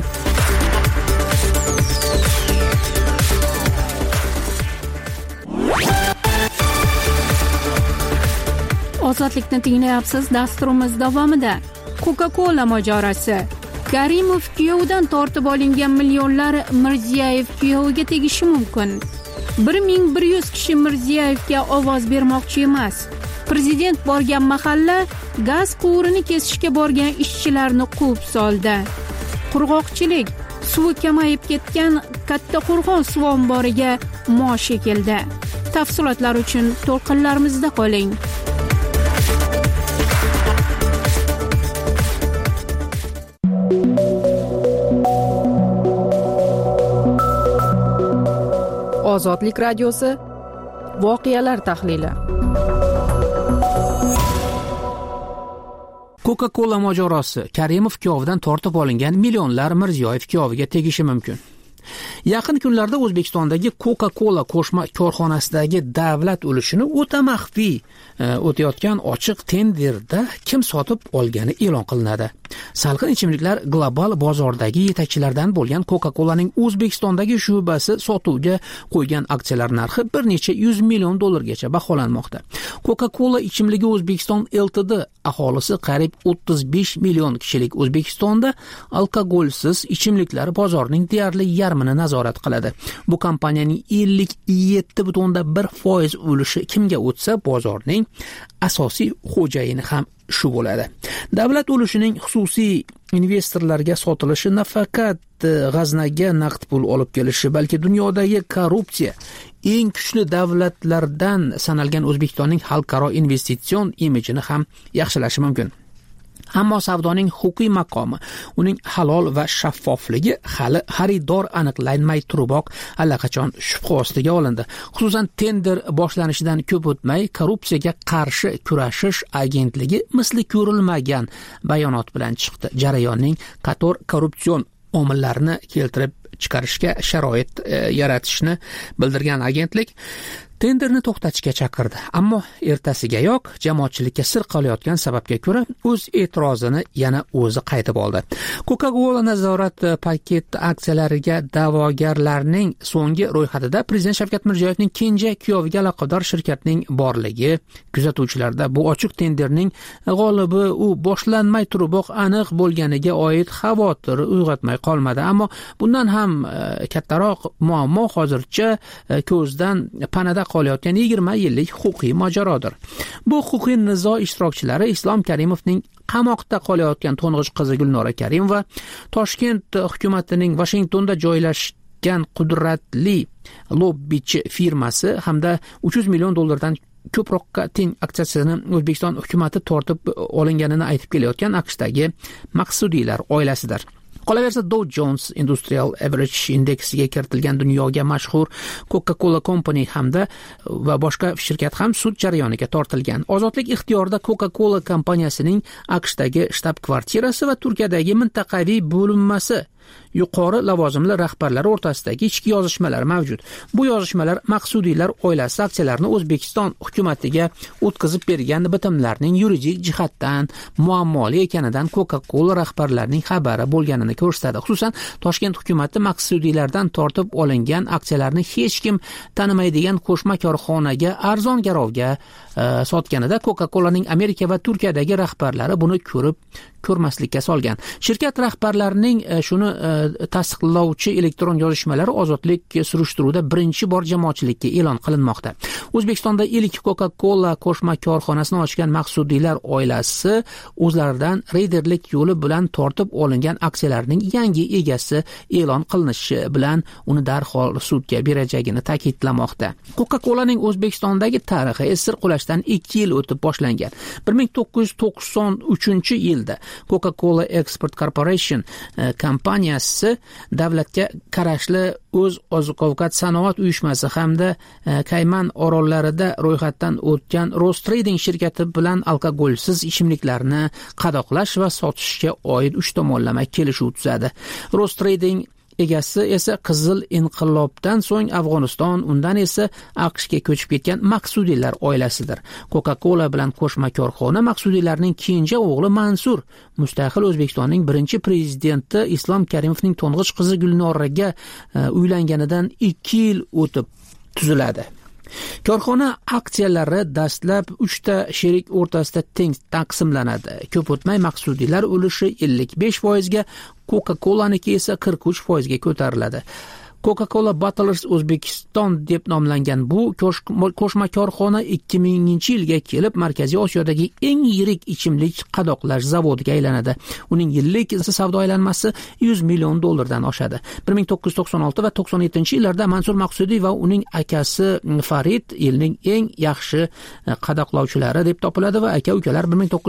Ozodlikni tinglayapsiz. Dasturimiz davomida Coca-Cola mojarosi. Karimov kuyovidan tortib olingan millionlar Mirziyoyev kuyoviga tegishi mumkin. 1100 kishi Mirziyevga ovoz bermoqchi emas. Prezident borgan mahalla gaz quvurini kesishga borgan ishchilarni quvib soldi. Qurg'oqchilik, suvi kamayib ketgan Kattaqo'rg'on suv omboriga mosh ekildi. Tafsilotlar uchun to'lqinlarimizda qoling. Ozodlik radiosi voqealar tahlili. Coca-Cola mojarosi. Karimov kuyovidan tortib olingan millionlar Mirziyoyev kuyoviga tegishi mumkin. Yaqin kunlarda O'zbekistondagi Coca-Cola qo'shma korxonasidagi davlat ulushini o'ta maxfiy o'tayotgan ochiq tenderda kim sotib olgani e'lon qilinadi. Salqin ichimliklar global bozordagi yetakchilardan bo'lgan Coca-Colaning O'zbekistondagi shubasi sotuvga qo'ygan aksiyalar narxi bir necha 100 million dollargacha baholanmoqda. Coca-Cola ichimligi O'zbekiston Ltd aholisi qariyb 35 million kishilik O'zbekistonda alkogolsiz ichimliklar bozorining deyarli yarmini nazorat qiladi. Bu kompaniyaning 57.1% ulushi kimga o'tsa, bozorning asosiy xo'jayini ham shu bo'ladi. Davlat ulushining xususiy investorlarga sotilishi nafaqat g'aznaga naqd pul olib kelishi, balki dunyodagi korrupsiya eng kuchli davlatlardan sanalgan O'zbekistonning xalqaro investitsion imijini ham yaxshilashi mumkin. Ammo savdoning huquqiy maqomi, uning halol va shaffofligi hali xaridor aniqlanmay turiboq allaqachon shubha ostiga olindi. Xususan, tender boshlanishidan ko'p o'tmay korrupsiyaga qarshi kurashish agentligi misli ko'rilmagan bayonot bilan chiqdi. Jarayonning qator korrupsion omillarini keltirib chiqarishga sharoit yaratishni bildirgan agentlik tenderni to'xtatishga chaqirdi. Ammo ertasigayoq jamoatchilikka sir qolayotgan sababga ko'ra o'z e'tirozini yana o'zi qaytib oldi. Coca-Cola nazorat paket aksiyalariga da'vogarlarning so'nggi ro'yxatida Prezident Shavkat Mirziyoyevning kenja kuyoviga aloqador shirkatning borligi, kuzatuvchilarda bu ochiq tenderning g'olibi u boshlanmay turiboq aniq bo'lganiga oid xavotir uyg'otmay qolmadi. Ammo bundan ham kattaroq muammo hozircha ko'zdan panada qolayotgan 20 yillik huquqiy mojarodir. Bu huquqiy nizo ishtirokchilari Islom Karimovning qamoqda qolayotgan to'ng'ich qizi Gulnora Karimova, Toshkent hukumatining Washingtonda joylashgan qudratli lobbichi firmasi hamda 300 million dollardan ko'proqqa teng aksiyasini O'zbekiston hukumati tortib olinganini aytib kelayotgan AQShdagi maqsudiylar oilasidir. Qolaversa, Dow Jones Industrial Average indeksiga kiritilgan dunyoga mashhur Coca-Cola Company hamda va boshqa shirkat ham sud jarayoniga tortilgan. Ozodlik ixtiyorida Coca-Cola kompaniyasining AQShdagi shtab-kvartirasi va Turkiyadagi mintaqaviy bo'linmasi yuqori lavozimli rahbarlar o'rtasidagi ichki yozishmalar mavjud. Bu yozishmalar maqsudiylar oilasi aksiyalarini O'zbekiston hukumatiga o'tkazib bergan bitimlarning yuridik jihatdan muammoli ekanidan Coca-Cola rahbarlarining xabari bo'lganini ko'rsatadi. Xususan, Toshkent hukumati maqsudiylardan tortib olingan aksiyalarni hech kim tanimaydigan qo'shma korxonaga arzon garovga sotganida Coca-Colaning Amerika va Turkiyadagi rahbarlari buni ko'rmaslikka solgan. Shirkat rahbarlarining shuni tasdiqlovchi elektron yozishmalar ozodlik surishtiruvida birinchi bor jamoatchilikka e'lon qilinmoqda. O'zbekistonda ilk Coca-Cola qo'shma korxonasini ochgan Maqsudiylar oilasi o'zlaridan reyderlik yo'li bilan tortib olingan aksiyalarning yangi egasi e'lon qilinishi bilan uni darhol sudga berajagini ta'kidlamoqda. Coca-Colaning O'zbekistondagi tarixi esir qulashdan 2 yil o'tib boshlangan. 1993-yilda Coca-Cola Export Corporation kompaniyasi davlatga qarashli o'z oziq-ovqat sanoat uyushmasi hamda Kayman orollarida ro'yxatdan o'tgan Rostrading shirkati bilan alkogolsiz ichimliklarni qadoqlash va sotishga oid 3 tomonlama kelishuv tuzadi. Rostrading egasi esa Qizil inqilobdan so'ng Afg'oniston, undan esa AQShga ko'chib ketgan Maqsudiylar oilasidir. Coca-Cola bilan qo'shma korxona Maqsudiylarning keyingi o'g'li Mansur, mustaqil O'zbekistonning birinchi prezidenti Islom Karimovning to'ng'ich qizi Gulnoraga uylanganidan 2 yil o'tib tuziladi. Korxona aksiyalari dastlab 3 ta sherik o'rtasida teng taqsimlanadi. Ko'p o'tmay Maqsudiylar ulushi 55% ga, Coca-Cola'niki esa 43% ga ko'tariladi. Coca-Cola Bottlers O'zbekiston deb nomlangan bu qo'shma korxona 2000-yilga kelib Markaziy Osiyodagi eng yirik ichimlik qadoqlash zavodiga aylanadi. Uning yillik savdo aylanmasi $100 million dan oshadi. 1996 va 97-yillarda Mansur Maqsudiy va uning akasi Farid yilning eng yaxshi qadoqlovchilari deb topiladi va aka-ukalar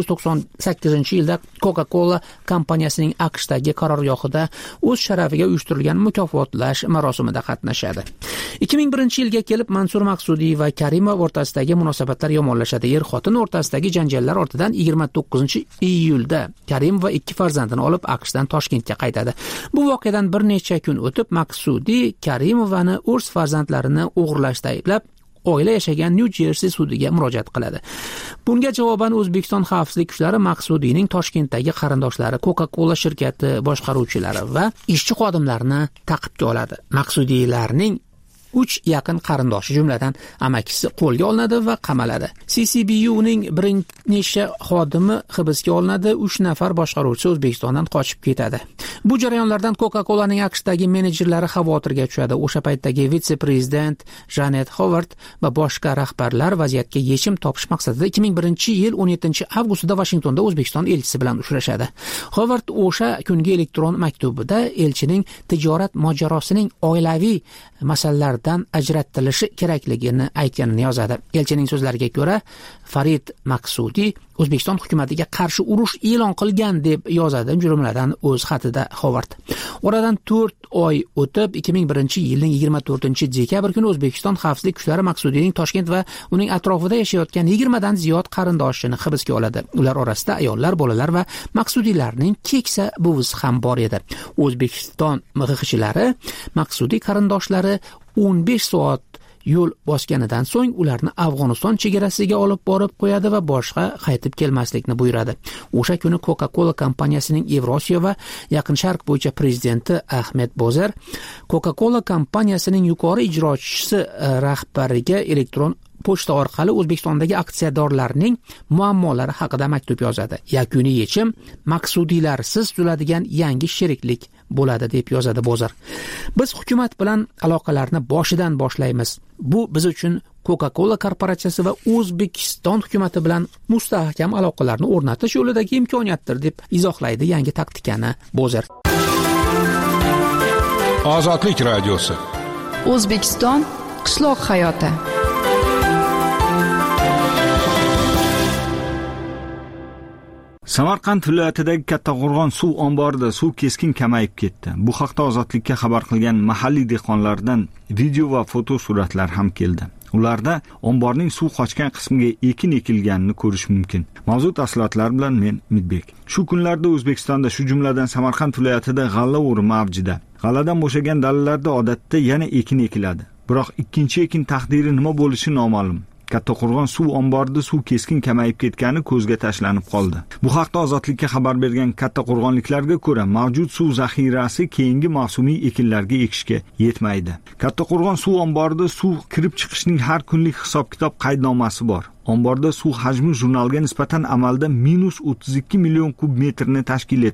1998-yilda Coca-Cola kompaniyasining AQShdagi qarorgohida o'z sharafiga uyushtirilgan mukofotlash marosimida qatnashadi. 2001-yilga kelib Mansur Maqsudiy va Karimov o'rtasidagi munosabatlar yomonlashadi. Er-xotin o'rtasidagi janjallar ortidan 29-iyulda Karimov va 2 farzandini olib AQShdan Toshkentga qaytadi. Bu voqeadan bir necha kun o'tib Maqsudiy Karimovani o'z farzandlarini o'g'irlashda ayblab oila yashagan New Jersey sudiga murojaat qiladi. Bunga javoban O'zbekiston xavfsizlik kuchlari Maqsudiyning Toshkentdagi qarindoshlari, Coca-Cola shirkati boshqaruvchilari va ishchi xodimlarini ta'qibga oladi. Maqsudiylarning 3 yaqin qarindoshi, jumladan amakisi qo'lga olinadi va qamaladi. CCBUning bir necha xodimi hibsga olinadi, 3 nafar boshqaruvchi O'zbekistondan qochib ketadi. Bu jarayonlardan Coca-Colaning AQShdagi menejerlari xavotirga tushadi. O'sha paytdagi vitse-prezident Janet Howard va boshqa rahbarlar vaziyatga yechim topish maqsadida 2001-yil 17-avgustda Washingtonda O'zbekiston elchisi bilan uchrashadi. Howard o'sha kungi elektron maktubida elchining tijorat mojarosining oilaviy masalalardan ajratilishi kerakligini aytganini yozadi. Elchining so'zlariga ko'ra, Farid Maqsudiy O'zbekiston hukumatiga qarshi urush e'lon qilgan deb yozadi jumladan o'z xatida Howard. Oradan 4 oy o'tib 2001-yilning 24-dekabr kuni O'zbekiston xavfsizlik kuchlari Maqsudiyning Toshkent va uning atrofida yashayotgan 20 dan ziyod qarindoshini hibsga oladi. Ular orasida ayollar, bolalar va Maqsudiylarning keksa buvisi ham bor edi. O'zbekiston MXXchilari Maqsudiy qarindoshlari 15 soat yo'l bosganidan so'ng ularni Afg'oniston chegarasiga olib borib qo'yadi va boshqa qaytib kelmaslikni buyuradi. O'sha kuni Coca-Cola kompaniyasining Yevrosiyo va Yaqin Sharq bo'yicha prezidenti Ahmed Bozer Coca-Cola kompaniyasining yuqori ijrochisi rahbariga elektron pochta orqali O'zbekistondagi aksiyadorlarning muammolari haqida maktub yozadi. Yakuniy yechim Maqsudiylarsiz tuziladigan yangi sheriklik bo'ladi deb yozadi Bozor. Biz hukumat bilan aloqalarni boshidan boshlaymiz. Bu biz uchun Coca-Cola korporatsiyasi va O'zbekiston hukumati bilan mustahkam aloqalarni o'rnatish yo'lidagi imkoniyatdir deb izohlaydi yangi taktikani Bozor. Ozodlik radiosi. O'zbekiston qishloq hayoti. Samarqand viloyatidagi Kattaqo'rg'on suv omborida suv keskin kamayib ketdi. Bu haqda Ozodlikka xabar qilgan mahalliy dehqonlardan video va foto suratlar ham keldi. Ularda omborning suv qochgan qismiga ekin ekilganini ko'rish mumkin. Mavzu tafsilotlar bilan men Midbek. Shu kunlarda O'zbekistonda, shu jumladan Samarqand viloyatida g'alla o'rimi avjida. G'alladan bo'shagan dalalarda odatda yana ekin ekiladi. Biroq ikkinchi ekin taqdiri nima bo'lishi noma'lum. Kattaqo'rg'on suv omborida suv keskin kamayib ketgani ko'zga tashlanib qoldi. Bu haqda Ozodlikka xabar bergan kattaqo'rg'onliklarga ko'ra, mavjud suv zaxirasi keyingi mavsumiy ekinlarga ekishga yetmaydi. Kattaqo'rg'on suv omborida suv kirib chiqishning har kunlik hisob-kitob qaydnomasi bor. Omborda suv hajmi jurnalga nisbatan amalda -32 million kub metrni tashkil etadi.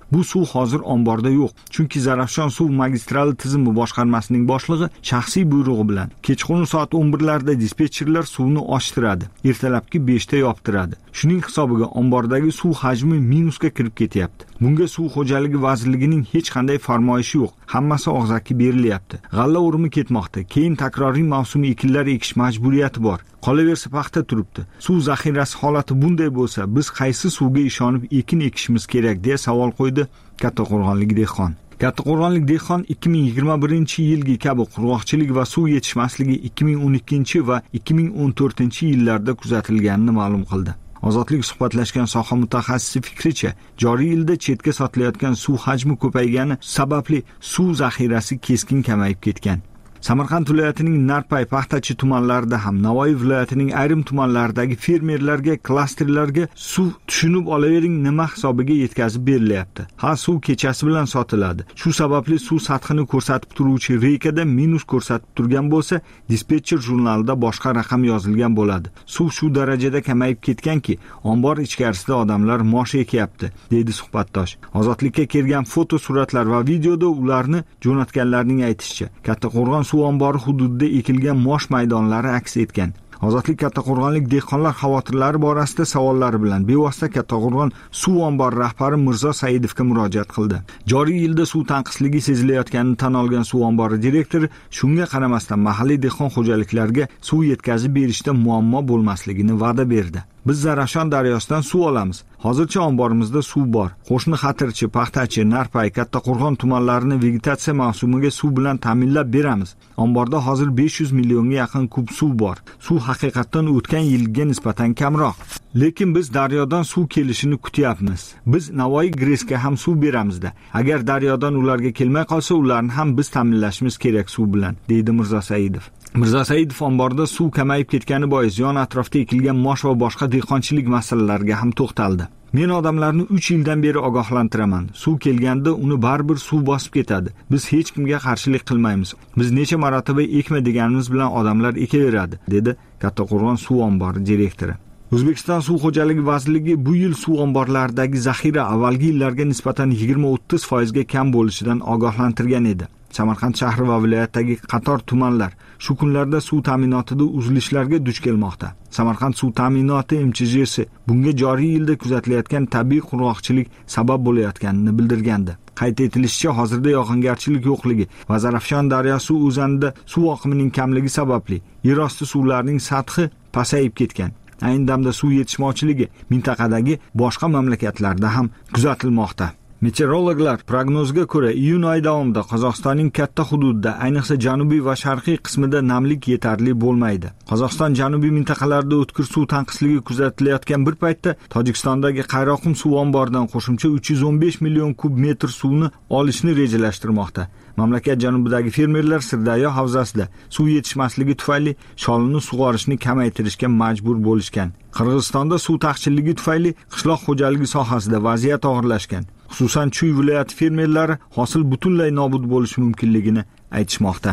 Bu suv hozir omborda yo'q, chunki Zarafshon suv magistrali tizimi boshqarmasining boshlig'i shaxsiy buyrug'i bilan kechqurun soat 11larda dispetcherlar suvni ochtiradi, ertalabki 5da yoptiradi. Shuning hisobiga ombordagi suv hajmi minusga kirib ketyapti. Bunga suv xo'jaligi vazirligining hech qanday farmoyishi yo'q. Hammasi og'zaki berilyapti. G'alla o'rimi ketmoqda. Keyin takroriy mavsumiy ekinlar ekish majburiyati bor. Qolaversa paxta turibdi. Suv zaxirasi holati bunday bo'lsa, biz qaysi suvga ishonib ekin ekishimiz kerak deya savol qo'ydi Kattaqo'rg'onlik dehqon. Kattaqo'rg'onlik dehqon 2021-yilgi kabi qurg'oqchilik va suv yetishmasligi 2012 va 2014-yillarda kuzatilganini ma'lum qildi. Ozodlik suhbatlashgan soha mutaxassisi fikricha, joriy yilda chetga sotilayotgan suv hajmi ko'paygani sababli suv zaxirasi keskin kamayib ketgan. Samarqand viloyatining Narpay, Paxtachi tumanlarida ham Navoiy viloyatining ayrim tumanlaridagi fermerlarga, klasterlarga suv tushunib olavering nima hisobiga yetkazib berilyapti. Ha, suv kechasi bilan sotiladi. Shu sababli suv sathini ko'rsatib turuvchi reykada minus ko'rsatib turgan bo'lsa, dispetcher jurnalida boshqa raqam yozilgan bo'ladi. Suv shu darajada kamayib ketganki, ombor ichkarisida odamlar mosh ekyapti, deydi suhbatdosh. Ozodlikka kelgan foto suratlar va videoda ularni jo'natganlarning aytishicha, Kattaqo'rg'on suv ombori hududida ekilgan mosh maydonlari aks etgan. Ozodlik Kattaqo'rg'onlik dehqonlar xavotirlari borasida savollari bilan bevosita Kattaqo'rg'on suv ombori rahbari Mirzo Saidovga murojaat qildi. Joriy yilda suv tanqisligi sezilayotganini tan olgan suv ombori direktori shunga qaramasdan mahalliy dehqon xo'jaliklariga suv yetkazib berishda muammo bo'lmasligini va'da berdi. Biz Zarafshon daryosidan suv olamiz. Hozircha omborimizda suv bor. Qo'shni Xatirchi, Paxtachi, Narpay, Kattaqo'rg'on tumanlarini vegetatsiya mavsumiga suv bilan ta'minlab beramiz. Omborda hozir 500 millionga yaqin kub suv bor. Suv haqiqatan o'tgan yilga nisbatan kamroq. Lekin biz daryodan suv kelishini kutyapmiz. Biz Navoiy Gresga ham suv beramizda. Agar daryodan ularga kelmay qolsa, ularni ham biz ta'minlashimiz kerak suv bilan, deydi Mirzo Saidov. Mirzo Saidov omborda suv kamayib ketgani bois yon atrofda ekilgan mosh va boshqa dehqonchilik masalalariga ham to'xtaldi. Men odamlarni 3 yildan beri ogohlantiraman. Suv kelganda uni baribir suv bosib ketadi. Biz hech kimga qarshilik qilmaymiz. Biz necha marotaba ekma deganimiz bilan odamlar ekaveradi, dedi Kattaqo'rg'on suv ombori direktori. O'zbekiston suv xo'jaligi vazirligi bu yil suv omborlaridagi zaxira avvalgi yillarga nisbatan 20-30% ga kam bo'lishidan ogohlantirgan edi. Samarqand shahri va viloyatdagi qator tumanlar shu kunlarda suv ta'minotida uzilishlarga duch kelmoqda. Samarqand suv ta'minoti MCH'si bunga joriy yilda kuzatilayotgan tabiiy qurg'oqchilik sabab bo'layotganini bildirgandi. Qayd etilishicha, hozirda yog'ingarchilik yo'qligi va Zarafshon daryosi o'zanida suv oqimining kamligi sababli yerosti suvlarining sathi pasayib ketgan. Ayni damda suv yetishmovchiligi mintaqadagi boshqa mamlakatlarda ham kuzatilmoqda. Meteorologlar prognozga ko'ra iyun oyi davomida Qozog'istonning katta hududida, ayniqsa janubiy va sharqiy qismida namlik yetarli bo'lmaydi. Qozog'iston janubiy mintaqalarida o'tkir suv tanqisligi kuzatilayotgan bir paytda Tojikistondagi Qayroqum suv omboridan qo'shimcha 315 million kub metr suvni olishni rejalashtirmoqda. Mamlakat janubidagi fermerlar Sirdaryo havzasida suv yetishmasligi tufayli sholini sug'orishni kamaytirishga majbur bo'lishgan. Qirg'izistonda suv taqchilligi tufayli qishloq xo'jaligi sohasida vaziyat og'irlashgan. Xususan Chuy viloyati fermerlari hosil butunlay nobud bo'lishi mumkinligini aytishmoqda.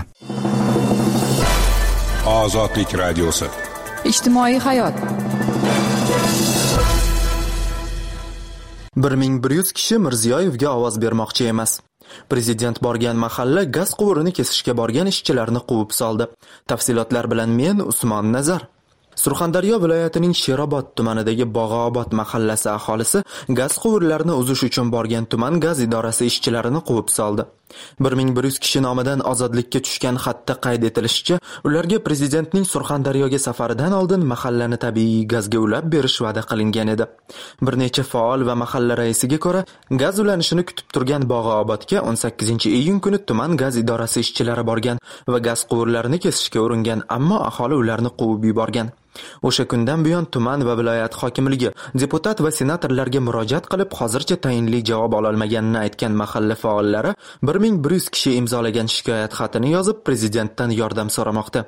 Ozodlik radiosi. Ijtimoiy hayot. 1100 kishi Mirziyoyevga ovoz bermoqchi emas. Prezident borgan mahalla gaz quvurini kesishga borgan ishchilarni quvib soldi. Tafsilotlar bilan men Usmon Nazar. Surxondaryo viloyatining Sherobod tumanidagi Bog'obod mahallasi aholisi gaz quvurlarini uzish uchun borgan tuman gaz idorasi ishchilarini quvib soldi. 1100 kishi nomidan Ozodlikka tushgan xatda qayd etilishicha, ularga prezidentning Surxondaryoga safaridan oldin mahallani tabiiy gazga ulab berish va'da qilingan edi. Bir necha faol va mahalla raisiga ko'ra, gaz ulanishini kutib turgan Bog'obodga 18-iyun kuni tuman gaz idorasi ishchilari borgan va gaz quvurlarini kesishga uringan, ammo aholi ularni quvib yuborgan. O'sha kundan buyon tuman va viloyat hokimligi deputat va senatorlarga murojaat qilib, hozircha tayinli javob ololmaganini aytgan mahalla faollari 1100 kishi imzolagan shikoyat xatini yozib prezidentdan yordam so'ramoqda.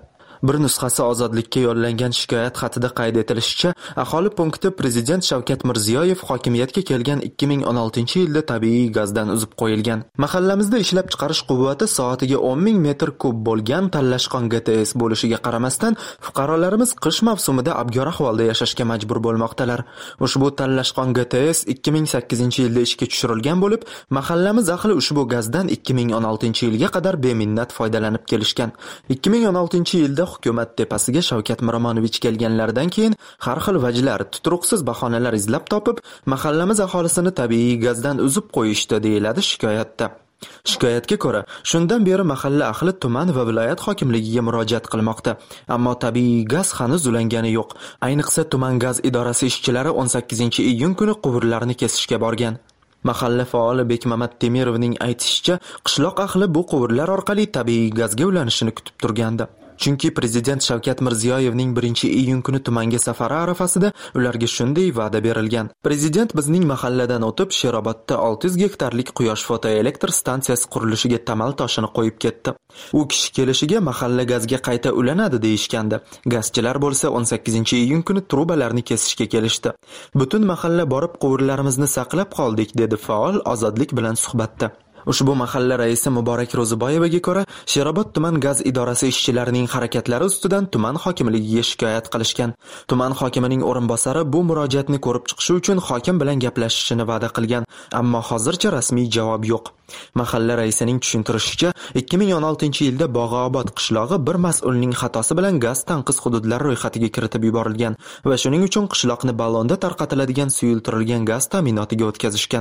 Bir nusxasi Ozodlikka yo'llangan shikoyat xatida qayd etilishicha, aholi punkti Prezident Shavkat Mirziyoyev hokimiyatga kelgan 2016-yilda tabiiy gazdan uzib qo'yilgan. Mahallamizda ishlab chiqarish quvvati soatiga 10,000 metr kub bo'lgan Tallashqon GTS bo'lishiga qaramasdan, fuqarolarimiz qish mavsumida abgor ahvolda yashashga majbur bo'lmoqdalar. Ushbu Tallashqon GTS 2008-yilda ishga tushirilgan bo'lib, mahallamiz ahli ushbu gazdan 2016-yilga qadar beminnat foydalanib kelishgan. 2016-yilda hukumat tepasiga Shavkat Miromonovich kelganlaridan keyin har xil vajlar, tuturuqsiz bahonalar izlab topib, mahallamiz aholisini tabiiy gazdan uzib qo'yishdi, deyiladi shikoyatda. Shikoyatga ko'ra, shundan beri mahalla ahli tuman va viloyat hokimligiga murojaat qilmoqda, ammo tabiiy gaz hanuz ulangani yo'q. Ayniqsa tuman gaz idorasi ishchilari 18-iyun kuni quvurlarni kesishga borgan. Mahalla faoli Bekmamat Temirovning aytishicha, qishloq ahli bu quvurlar orqali tabiiy gazga ulanishini kutib turgandi. Chunki Prezident Shavkat Mirziyoyevning 1-iyun kuni tumanga safari arafasida ularga shunday va'da berilgan. Prezident bizning mahalladan o'tib, Sherobodda 600 gektarlik quyosh fotoelektr stansiyasi qurilishiga tamal toshini qo'yib ketdi. U kishi kelishiga mahalla gazga qayta ulanadi deyishgandi. Gazchilar bo'lsa 18-iyun kuni trubalarni kesishga kelishdi. Butun mahalla borib quvurlarimizni saqlab qoldik, dedi faol Ozodlik bilan suhbatda. Ushbu mahalla raisi Muborak Ro'ziboyevaga ko'ra, Sherobod tuman gaz idorasi ishchilarining harakatlari ustidan tuman hokimligiga shikoyat qilishgan. Tuman hokimining o'rinbosari bu murojaatni ko'rib chiqishi uchun hokim bilan gaplashishini va'da qilgan, ammo hozircha rasmiy javob yo'q. Mahalla raisining tushuntirishicha, 2016-yilda Bog'obod qishlog'i bir mas'ulning xatosi bilan gaz tanqis hududlar ro'yxatiga kiritib yuborilgan va shuning uchun qishloqni ballonda tarqatiladigan suyultirilgan gaz ta'minotiga o'tkazishgan.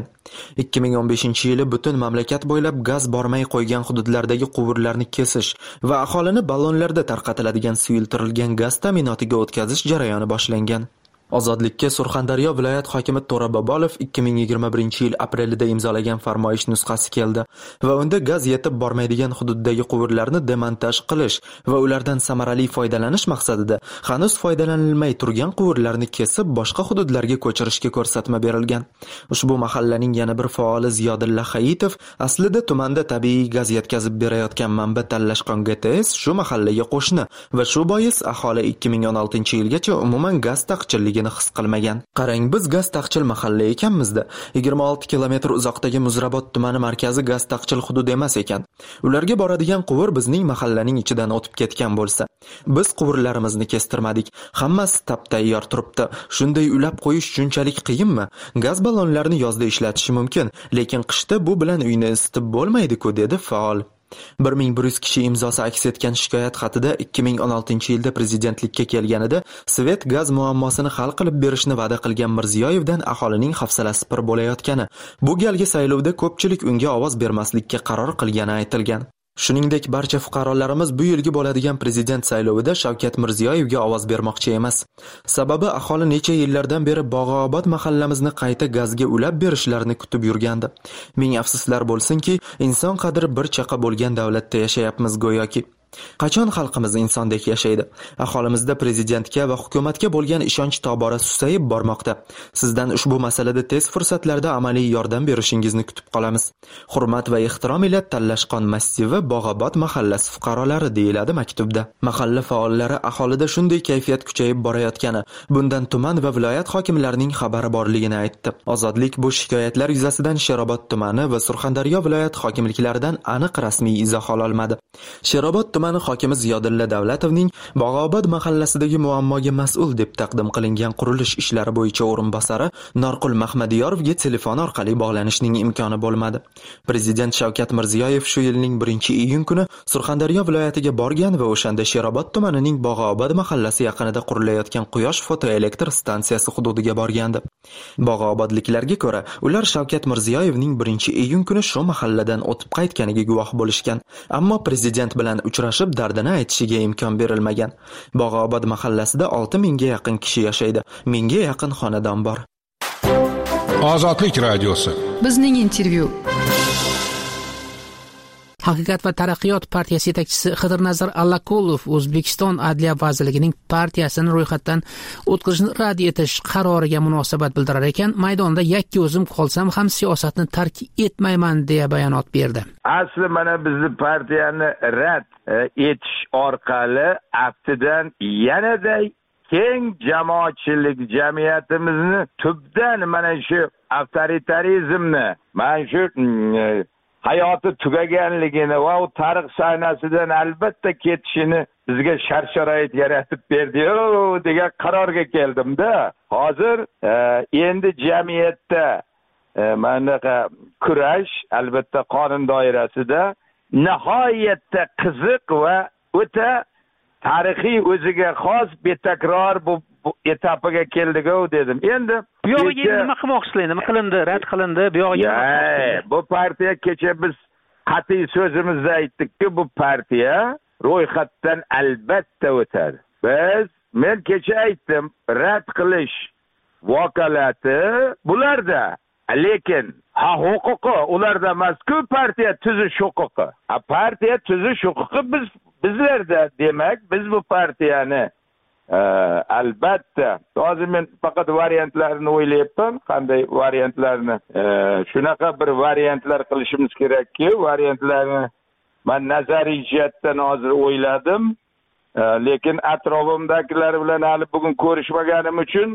2015-yili butun mamlakat bo'ylab gaz bormay qo'ygan hududlardagi quvurlarni kesish va aholini ballonlarda tarqatiladigan suyultirilgan gaz ta'minotiga o'tkazish jarayoni boshlangan. Ozodlikka Surxondaryo viloyat hokimi To'ra Bobolov 2021-yil aprelida imzolagan farmoyish nusxasi keldi va unda gaz yetib bormaydigan hududdagi quvurlarni demontaj qilish va ulardan samarali foydalanish maqsadida hanuz foydalanilmay turgan quvurlarni kesib boshqa hududlarga ko'chirishga ko'rsatma berilgan. Ushbu mahallaning yana bir faoli Ziyodilla Hayitov aslida tumanda tabiiy gaz yetkazib berayotgan manba Tallashqon GTS shu mahallaga qo'shni va shu bois aholi 2016-yilgacha umuman gaz taqchilligini his qilmagan. Qarang, biz gaz taqchil mahalla ekanmizda. 26 kilometr uzoqdagi Muzrabot tumani markazi gaz taqchil hudud emas ekan. Ularga boradigan quvur bizning mahallaning ichidan o'tib ketgan bo'lsa, biz quvurlarimizni kestirmadik. Hammasi tap-tayyor turibdi. Shunday ulab qo'yish shunchalik qiyinmi? Gaz ballonlarini yozda ishlatish mumkin, lekin qishda bu bilan uyni isitib bo'lmaydi-ku, dedi faol. 1100 kishi imzosi aks etgan shikoyat xatida 2016-yilda prezidentlikka kelganida Svet gaz muammosini hal qilib berishni va'da qilgan Mirziyoyevdan aholining hafsalasi pir bo'layotgani, bu galgi saylovda ko'pchilik unga ovoz bermaslikka qaror qilgani aytilgan. Shuningdek, barcha fuqarolarimiz bu yilgi bo'ladigan prezident saylovida Shavkat Mirziyoyevga ovoz bermoqchi emas. Sababi aholi necha yillardan beri Bog'obod mahallamizni qayta gazga ulab berishlarini kutib yurgandi. Ming afsuslar bo'lsinki, inson qadri bir chaqa bo'lgan davlatda yashayapmiz go'yoki. Qachon xalqimiz insondek yashaydi? Aholimizda prezidentga va hukumatga bo'lgan ishonch tobora susayib bormoqda. Sizdan ushbu masalada tez fursatlarda amaliy yordam berishingizni kutib qolamiz. Hurmat va ehtirom ila Tallashqon massivi Bog'obod mahallasi fuqarolari, deyiladi maktubda. Mahalla faollari aholida shunday kayfiyat kuchayib borayotgani, bundan tuman va viloyat hokimlarining xabari borligini aytdi. Ozodlik bu shikoyatlar yuzasidan Sherobod tumani va Surxondaryo viloyat hokimliklaridan aniq rasmiy izoh ola olmadi. Sherobod tumani hokimi Ziyodilla Davlatovning Bog'obod mahallasidagi muammoga mas'ul deb taqdim qilingan qurilish ishlari bo'yicha o'rinbosari Norqul Mahmadiyorovga telefon orqali bog'lanishning imkoni bo'lmadi. Prezident Shavkat Mirziyoyev shu yilning 1-iyun kuni Surxondaryo viloyatiga borgan va o'shanda Sherobod tumanining Bog'obod mahallasi yaqinida qurilayotgan quyosh fotoelektr stansiyasi hududiga borgandi. Bog'obodliklarga ko'ra, ular Shavkat Mirziyoyevning 1-iyun kuni shu mahalladan o'tib qaytganiga guvoh bo'lishgan, ammo prezident bilan uchrashib dardini aytishiga imkon berilmagan. Bog'obod mahallasida 6000 ga yaqin kishi yashaydi. 1000 ga yaqin xonadon bor. Ozodlik radiosi. Bizning intervyu. Haqiqat va taraqqiyot partiyasi yetakchisi Xidirnazar Allakulov O'zbekiston Adliya vazirligining partiyasini ro'yxatdan o'tkazishni rad etish qaroriga munosabat bildirar ekan, maydonda yakka o'zim qolsam ham siyosatni tark etmayman deya bayonot berdi. Asli mana bizni partiyani rad etish orqali aftidan yanada keng jamoatchilik jamiyatimizni tubdan mana shu avtoritarizmni, mana shu hayoti tugaganligini va u tarix sahnasidan albatta ketishini bizga shart-sharoit yaratib berdi-yu degan qarorga keldim-da. Hozir endi jamiyatda manaqa kurash albatta qonun doirasida nihoyatda qiziq va o'ta tarixiy o'ziga xos betakror bu etapiga keldik-ku dedim. Endi bu yo'g'iga nima qilmoqchisizlar? Nima qilindi? Rad qilindi? Bu yo'g'iga bu partiya kecha biz qat'iy so'zimizda aytdikki, bu partiya ro'yxatdan albatta o'tadi. Men kecha aytdim, rad qilish vakolati bularda, lekin huquqi ularda emas-ku, partiya tuzish huquqi. Partiya tuzish huquqi bizlarda. Demak, biz bu partiyani albatta, hozir men faqat variantlarini o'ylayapman, qanday variantlarni, shunaqa bir variantlar qilishimiz kerakki, variantlarni men nazariy jihatdan hozir o'yladim, lekin atrofimdagilar bilan hali bugun ko'rishmaganim uchun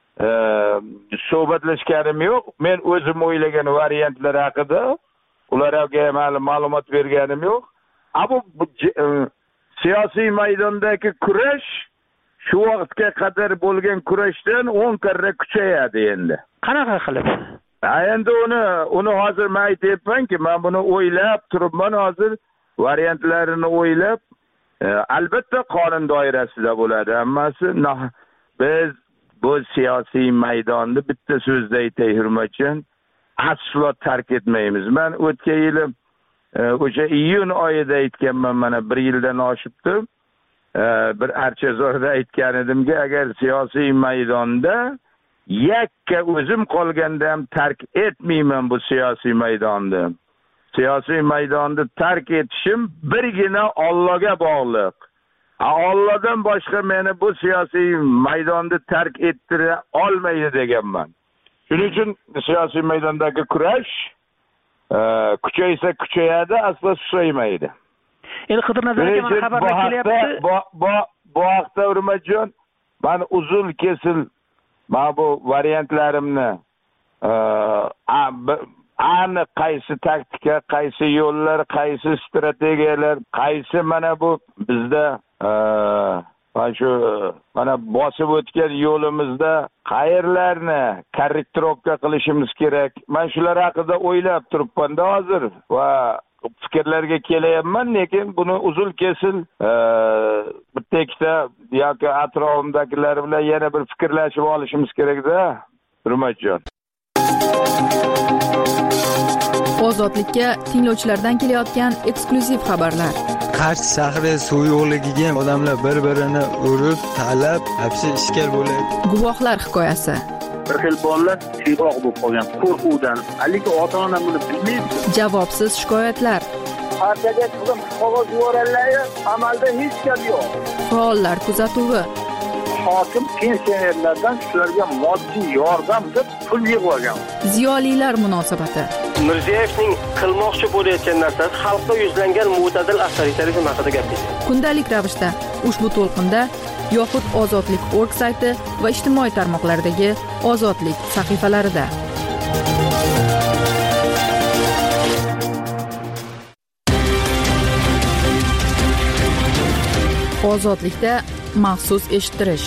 suhbatlashganim yo'q. Men o'zim o'ylagan variantlar haqida ularga hali ma'lumot berganim yo'q. Bu siyosiy maydondagi kurash shu vaqtga qadar bo'lgan kurashdan 10 karra kuchayadi endi. Qanaqa qilib? Endi uni hozir men aytayapmanki, men buni o'ylab turibman, hozir variantlarini o'ylab, albatta qonun doirasida bo'ladi hammasi. Biz bu siyosiy maydonni bitta so'zda aytay hurmatjon, aslo tark etmaymiz. Men o'tgan yili o'sha iyun oyida aytganman, mana 1 yildan oshibdi. Bir Archazorda aytgan edimki, agar siyosiy maydonda yakka o'zim qolganda ham tark etmayman bu siyosiy maydonni. Siyosiy maydonni tark etishim birgina Allohga bog'liq. Allohdan boshqa meni bu siyosiy maydonni tark ettira olmaydi deganman. Shuning uchun siyosiy maydondagi kurash kuchaysa kuchayadi, aslo susaymaydi. Endi Xidirnazarga mana xabarlar kelyapti. Bu haqda Hurmatjon, men uzun kesil mana bu variantlarimni aniq qaysi taktika, qaysi yo'llar, qaysi strategiyalar, qaysi mana bu bizda mana bosib o'tgan yo'limizda qayerlarni korrektirovka qilishimiz kerak. Men shular haqida o'ylab turibman-da hozir va fikrlarga kelyapman, lekin buni uzun kesil bitta ikkita yoki atrofimdagilar bilan yana bir fikrlashib olishimiz kerak-da, Hurmatjon. Ozodlikka tinglovchilardan kelayotgan eksklyuziv xabarlar. Qarshi shahri suv yo'qligiga odamlar bir-birini urib, talab, hapsi ishkal bo'ladi. Guvohlar hikoyasi. Bir xil bolalar siyroq bo'lib qolgan qo'rquvdan, lekin ota-ona buni bilmaydi. Javobsiz shikoyatlar. Partiyaga chiqib qog'oz yuborganlar, amalda hech gap yo'q. Faollar kuzatuvi. Hokim pensionerlardan shularga moddiy yordam deb pul yig'ib. Ziyolilar munosabati. Mirziyevning qilmoqchi bo'layotgan narsasi xalqqa yuzlangan mo'tadil avtoritarizm haqida gapirdi. Kundalik ravishda ushbu to'lqinda yoxud Ozodlik.org sayti va ijtimoiy tarmoqlardagi Ozodlik sahifalarida. Ozodlikda maxsus eshittirish.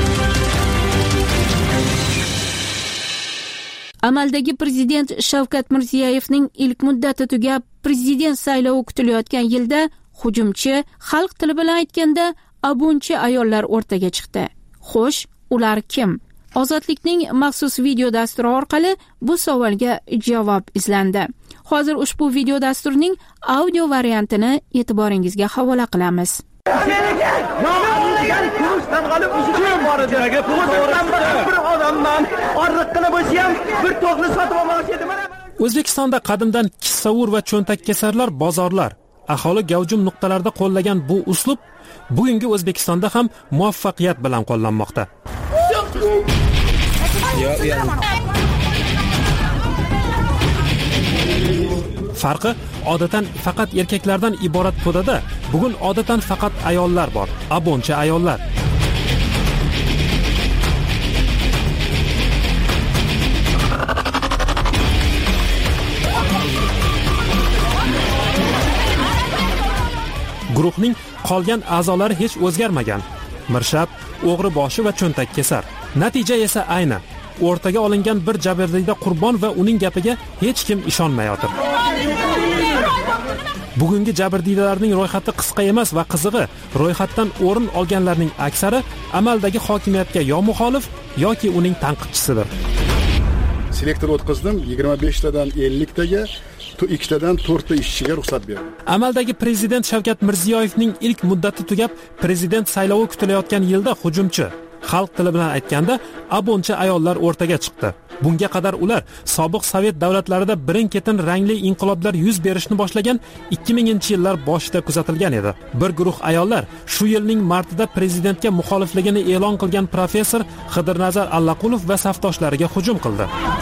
Amaldagi prezident Shavkat Mirziyoyevning ilk muddati tugab, prezident saylovi kutilayotgan yilda hujumchi, xalq tili bilan aytganda abunchi ayollar o'rtaga chiqdi. Xo'sh, ular kim? Ozodlikning maxsus video dasturi orqali bu savolga javob izlandi. Hozir ushbu video dasturning audio variantini e'tiboringizga havola qilamiz. O'zbekistonda qadimdan kissavur va cho'ntakkesarlar bozorlar, aholi gavjum nuqtalarda qo'llagan bu uslub bugungi O'zbekistonda ham muvaffaqiyat bilan qo'llanmoqda. Farqi odatan faqat erkaklardan iborat to'dada bugun odatan faqat ayollar bor, abonchi ayollar. Guruhning qolgan a'zolari hech o'zgarmagan. Mirshab, o'g'riboshi va cho'ntak kesar. Natija esa ayni. O'rtaga olingan bir jabrdiyda qurbon va uning gapiga hech kim ishonmayotir. Bugungi jabrdiydalarning ro'yxati qisqa emas va qizig'i, ro'yxatdan o'rin olganlarning aksari amaldagi hokimiyatga yo muxolif yoki uning tanqidchisidir. Selektor o'tkazdim, 25 tadan 50 taga 2 tadan 4 ta ishchiga ruxsat berdim. Amaldagi prezident Shavkat Mirziyoyevning ilk muddati tugab, prezident saylovi kutilayotgan yilda hujumchi, xalq tili bilan aytganda abonchi ayollar o'rtaga chiqdi. Bunga qadar ular sobiq Sovet davlatlarida birin-ketin rangli inqiloblar yuz berishni boshlagan 2000-yillar boshida kuzatilgan edi. Bir guruh ayollar shu yilning martida prezidentga muxolifligini e'lon qilgan professor Xidirnazar Allaqulov va safdoshlariga hujum qildi.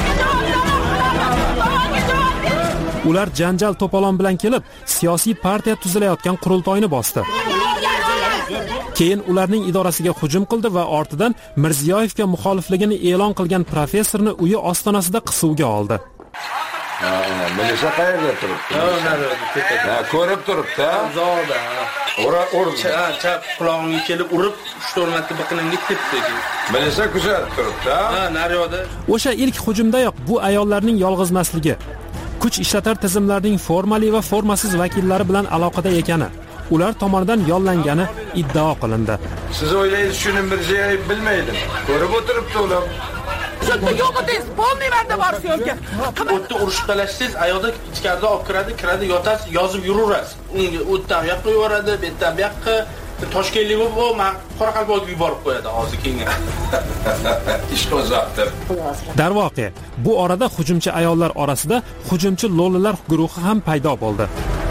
Ular janjal to'polon bilan kelib, siyosiy partiya tuzilayotgan qurultoyni bosdi. Keyin ularning idorasiga hujum qildi va ortidan Mirziyoyevga muxolifligini e'lon qilgan professorni uyi ostonasida qisuvga oldi. Milisa qayerda turibdi? Ko'rib turibdi. Zoda. Chap qulog'imga kelib urib, 3-4 marta biqinimga tepdi. Milisa kuzatib turibdi. Naryoqda. O'sha ilk hujumdayoq bu ayollarning yolg'izmasligi, kuch ishlatar tizimlarning formali va formasiz vakillari bilan aloqada ekani, ular tomonidan yollangani iddao qilindi. Siz o'ylaysiz shuni Mirziyoyev bilmaydi. Ko'rib o'tiribdi ular. Yo'qotingiz, polnimanda bor siyovga. O'tda urushib talashsiz, ayolda ichkarida olib kiradi, yotasiz, yozib yuraverasiz. Unga o'tdan bu yoqqa yuboradi, bu yerdan bu yoqqa. Toshkentlik bu Qoraqalpoqqa yuborib qo'yadi hozir keyin. Ish qo'zg'atdi. Darvoqe, bu orada hujumchi ayollar orasida hujumchi lolalar guruhi ham paydo bo'ldi.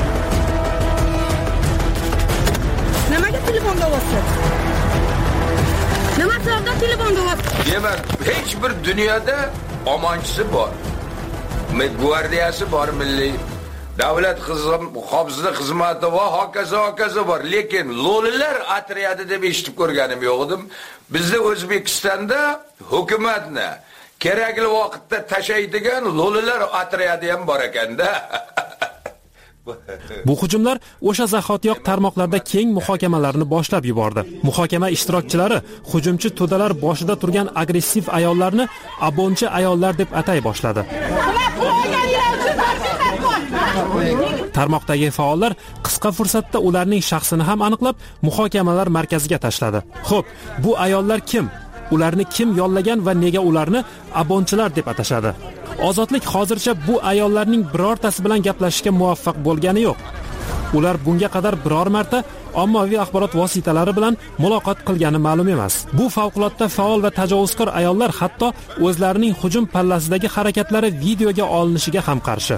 Nimaga telefonda o'tasiz? Nima sababda telefonda o'tasiz? Demak, hech bir dunyoda omonchisi bor. Gvardiyasi bor, milliy davlat xavfsizlik xizmati va hokazo bor. Lekin lo'lilar otryadi deb eshitib ko'rganim yo'q edim. Bizda O'zbekistonda hukumatni kerakli vaqtda tashaydigan lo'lilar otryadi ham bor ekanda. Bu hujumlar o'sha zahotiyoq tarmoqlarda keng muhokamalarni boshlab yubordi. Muhokama ishtirokchilari hujumchi to'dalar boshida turgan agressiv ayollarni abonchi ayollar deb atay boshladi. Tarmoqdagi faollar qisqa fursatda ularning shaxsini ham aniqlab, muhokamalar markaziga tashladi. Xo'p, bu ayollar kim? Ularni kim yollagan va nega ularni abonchilar deb atashadi? Ozodlik hozircha bu ayollarning birortasi bilan gaplashishga muvaffaq bo'lgani yo'q. Ular bunga qadar biror marta ommaviy axborot vositalari bilan muloqot qilgani ma'lum emas. Bu favqulodda faol va tajovuzkor ayollar hatto o'zlarining hujum pallasidagi harakatlari videoga olinishiga ham qarshi.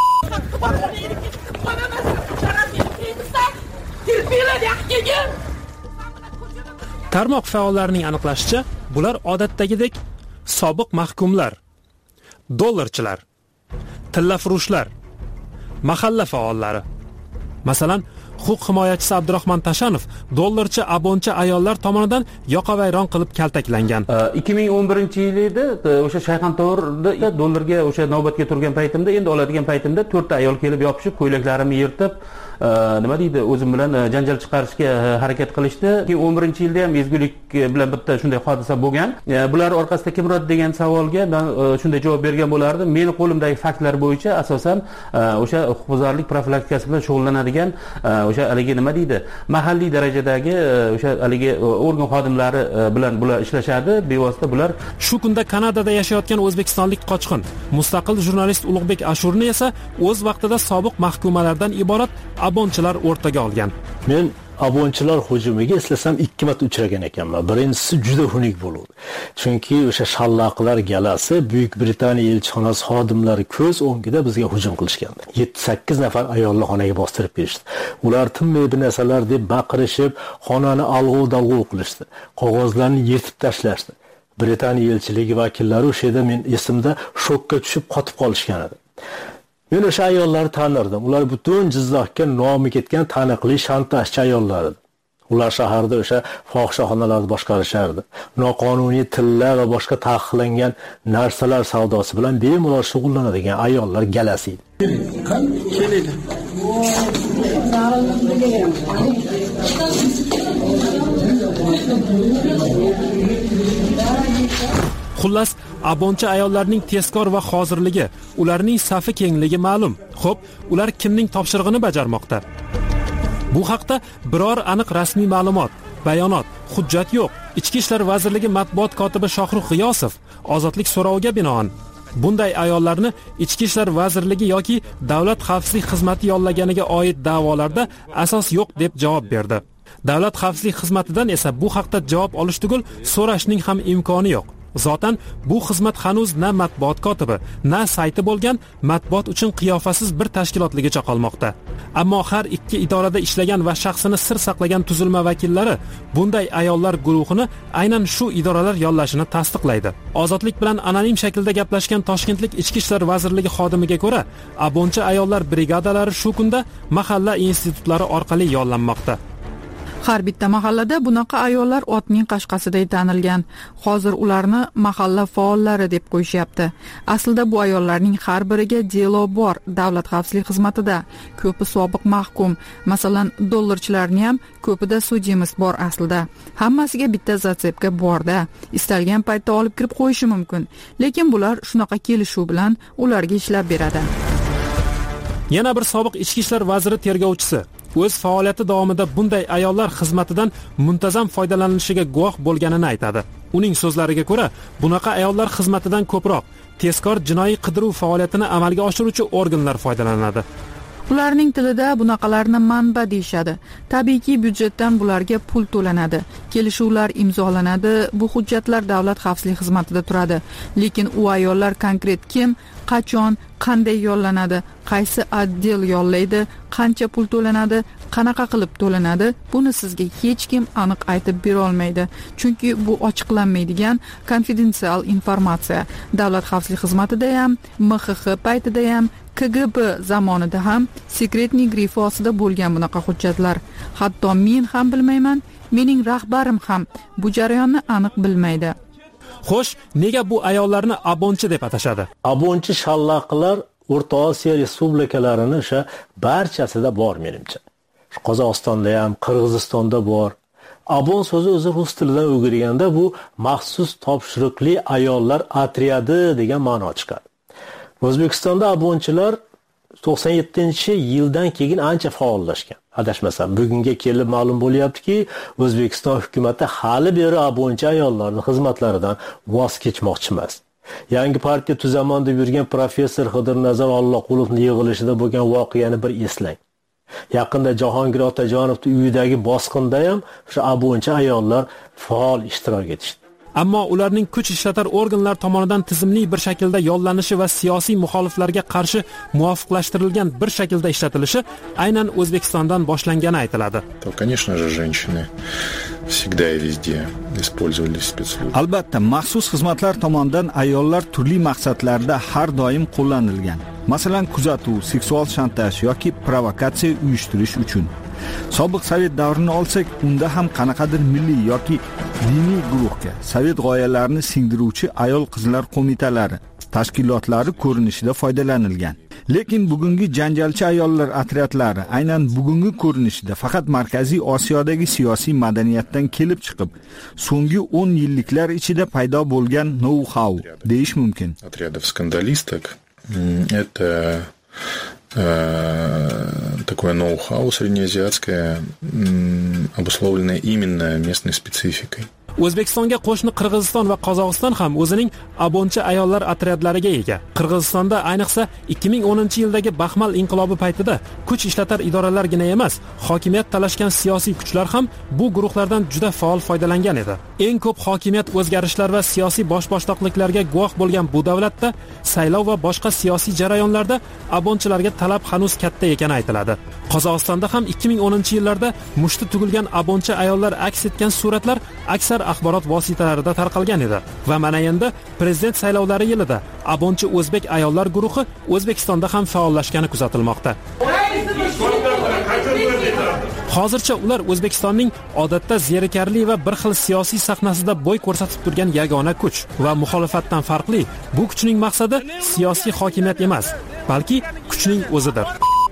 Tarmoq faollarining aniqlashicha, bular odatdagidek sobiq mahkumlar, dollarchilar, tillafurushlar, mahalla faollari. Masalan, huquq himoyachisi Abdurahmon Tashanov dollarchi abonchi ayollar tomonidan yoqavayron qilib kaltaklangan. 2011-yil edi, o'sha Shayxontohurda dollarga o'sha navbatga turgan paytimda, endi oladigan paytimda 4 ta ayol kelib yopishib, ko'ylaklarimni yirtib, nima deydi, o'zim bilan janjal chiqarishga harakat qilishdi. 2011-yilda ham ezgulik bilan bitta shunday hodisa bo'lgan. Bular orqasida kim uradi degan savolga men shunday javob bergan bo'lardim. Meni qo'limdagi faktlar bo'yicha asosan o'sha huquqbuzarlik profilaktikasi bilan shug'ullanadigan o'sha haligi nima deydi, mahalliy darajadagi o'sha haligi organ xodimlari bilan bular ishlashadi. Bevosita bular. Shu kunda Kanadada yashayotgan o'zbekistonlik qochqin, mustaqil jurnalist Ulug'bek Ashurni esa o'z vaqtida sobiq mahkumalardan iborat abonchilar o'rtaga olgan. Men Abonchilar hujumiga eslasam 2 marta uchragan ekanman. Birinchisi juda xunuk bo'ldi. Chunki o'sha shallaqlar galasi Buyuk Britaniya elchixonasi xodimlari ko'z o'ngida bizga hujum qilishgandi. 7-8 nafar ayolni xonaga bostirib kelishdi. Ular tinmaydi narsalar deb baqirishib, xonani alg'ov-dalg'ov qilishdi. Qog'ozlarni yirtib tashlashdi. Britaniya elchiligi vakillari o'sha yerda men esimda shokka tushib qotib qolishgan edi. Men o'sha ayollarni tanirdim. Ular butun Jizzaxga nomi ketgan taniqli shantajchi ayollar edi. Ular shaharda o'sha fohishaxonalarni boshqarishardi. Noqonuniy tilla va boshqa taqiqlangan narsalar savdosi bilan bemalol shug'ullanadigan ayollar galasi edi. Kelinglar. Xullas, abonchi ayollarning tezkor va hozirligi, ularning safi kengligi ma'lum. Xo'p, ular kimning topshirig'ini bajarmoqda? Bu haqda biror aniq rasmiy ma'lumot, bayonot, hujjat yo'q. Ichki ishlar vazirligi matbuot kotibi Shohruh G'iyosov ozodlik so'roviga binoan bunday ayollarni Ichki ishlar vazirligi yoki Davlat xavfsizlik xizmati yollaganiga oid da'volarda asos yo'q deb javob berdi. Davlat xavfsizlik xizmatidan esa bu haqda javob olish tugul so'rashning ham imkoni yo'q. Zotan bu xizmat hanuz na matbuot kotibi, na sayti bo'lgan matbuot uchun qiyofasiz bir tashkilotligicha qolmoqda. Ammo har ikki idorada ishlagan va shaxsini sir saqlagan tuzilma vakillari bunday ayollar guruhini aynan shu idoralar yollashini tasdiqlaydi. Ozodlik bilan anonim shaklda gaplashgan Toshkentlik Ichki ishlar vazirligi xodimiga ko'ra, abonchi ayollar brigadalari shu kunda mahalla institutlari orqali yollanmoqda. Har bitta mahallada bunaqa ayollar otning qashqasiday tanilgan. Hozir ularni mahalla faollari deb qo'yishyapti. Aslida bu ayollarning har biriga delo bor davlat xavfsizlik xizmatida. Ko'pi sobiq mahkum, masalan, dollarchilarning ham ko'pida sudyamiz bor aslida. Hammasiga bitta zatsepka bor-da. Istalgan paytda olib kirib qo'yishi mumkin. Lekin bular shunaqa kelishuv bilan ularga ishlab beradi. Yana bir sobiq ichki ishlar vaziri tergovchisi o'z faoliyati davomida bunday ayollar xizmatidan muntazam foydalanishiga guvoh bo'lganini aytadi. Uning so'zlariga ko'ra, bunaqa ayollar xizmatidan ko'proq tezkor jinoiy qidiruv faoliyatini amalga oshiruvchi organlar foydalanadi. Ularning tilida bunaqalarni manba deyshadi. Tabiiyki byudjetdan bularga pul to'lanadi. Kelishuvlar imzolanadi. Bu hujjatlar davlat xavfsizlik xizmatida turadi. Lekin u ayollar konkret kim, qachon, qanday yollanadi, qaysi otdel yollaydi, qancha pul to'lanadi, qanaqa qilib to'lanadi, buni sizga hech kim aniq aytib bera olmaydi. Chunki bu ochiqlanmaydigan konfidensial informatsiya. Davlat xavfsizlik xizmatida ham, MXX paytida ham, KGB zamonida ham sekretniy grifi ostida bo'lgan bunaqa hujjatlar. Hatto men ham bilmayman, mening rahbarim ham bu jarayonni aniq bilmaydi. Xo'sh, nega bu ayollarni abonchi deb atashadi? Abonchi shallaqlar O'rta Osiyo respublikalarini o'sha barchasida bor menimcha. Qozog'istonda ham, Qirg'izistonda bor. Abon so'zi o'zi rus tilidan o'girganda bu maxsus topshiriqli ayollar otryadi degan ma'no chiqadi. O'zbekistonda abonchilar 97-yildan keyin ancha faollashgan. Adashmasam, bugunga kelib ma'lum bo'lyaptiki, O'zbekiston hukumatı hali beri abonchi ayollarning xizmatlaridan voz kechmoqchi emas. Yangi partiya tuzaman deb yurgan professor Xidirnazar Alloqulovning yig'ilishida bo'lgan voqeani bir eslang. Yaqinda Jahongir Otajonovning uyidagi bosqinda ham o'sha abonchi ayollar faol ishtirok etishdi. Ammo ularning kuch ishlatar organlar tomonidan tizimli bir shaklda yollanishi va siyosiy muxoliflarga qarshi muvofiqlashtirilgan bir shaklda ishlatilishi aynan O'zbekistondan boshlangani aytiladi. Конечно же, женщины всегда и везде использовали спецслужбы. Albatta, maxsus xizmatlar tomonidan ayollar turli maqsadlarda har doim qo'llanilgan. Masalan, kuzatuv, seksual shantaj yoki provokatsiya uyushtirish uchun. Sobiq Sovet davrini olsak, unda ham qanaqadir milliy yoki diniy guruhga Sovet g'oyalarini singdiruvchi ayol-qizlar qo'mitalari, tashkilotlari ko'rinishida foydalanilgan. Lekin bugungi janjalchi ayollar otryadlari aynan bugungi ko'rinishida faqat Markaziy Osiyodagi siyosiy madaniyatdan kelib chiqib, so'nggi 10 yilliklar ichida paydo bo'lgan know-how deyish mumkin. Отрядов скандалисток — это такое ноу-хау среднеазиатское, обусловленное именно местной спецификой. O'zbekistonga qo'shni Qirg'iziston va Qozog'iston ham o'zining abonchi ayollar otryadlariga ega. Qirg'izistonda ayniqsa 2010-yildagi Baxmal inqilobi paytida kuch ishlatar idoralargina emas, hokimiyat talashgan siyosiy kuchlar ham bu guruhlardan juda faol foydalangan edi. Eng ko'p hokimiyat o'zgarishlar va siyosiy boshboshdoqliklarga guvoh bo'lgan bu davlatda saylov va boshqa siyosiy jarayonlarda abonchilarga talab hanuz katta ekani aytiladi. Qozog'istonda ham 2010-yillarda mushti tugilgan abonchi ayollar aks etgan suratlar aksar axborot vositalarida tarqalgan edi va mana endi prezident saylovlari yilida abonchi o'zbek ayollar guruhi O'zbekistonda ham faollashgani kuzatilmoqda. Hozircha ular O'zbekistonning odatda zerikarli va bir xil siyosiy sahnasida bo'y ko'rsatib turgan yagona kuch va muxolifatdan farqli bu kuchning maqsadi siyosiy hokimiyat emas, balki kuchning o'zidir.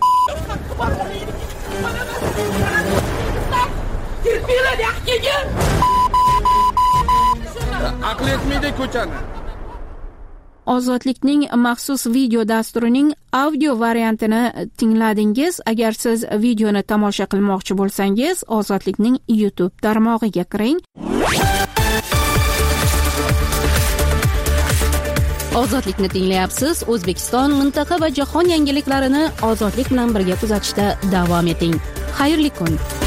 Aql etmaydi ko'chani. Ozodlikning maxsus video dasturining audio variantini tingladingiz. Agar siz videoni tomosha qilmoqchi bo'lsangiz, Ozodlikning YouTube tarmog'iga kiring. Ozodlikni tinglayapsiz. O'zbekiston, mintaqa va jahon yangiliklarini Ozodlik bilan birga kuzatishda davom eting. Xayrli kun.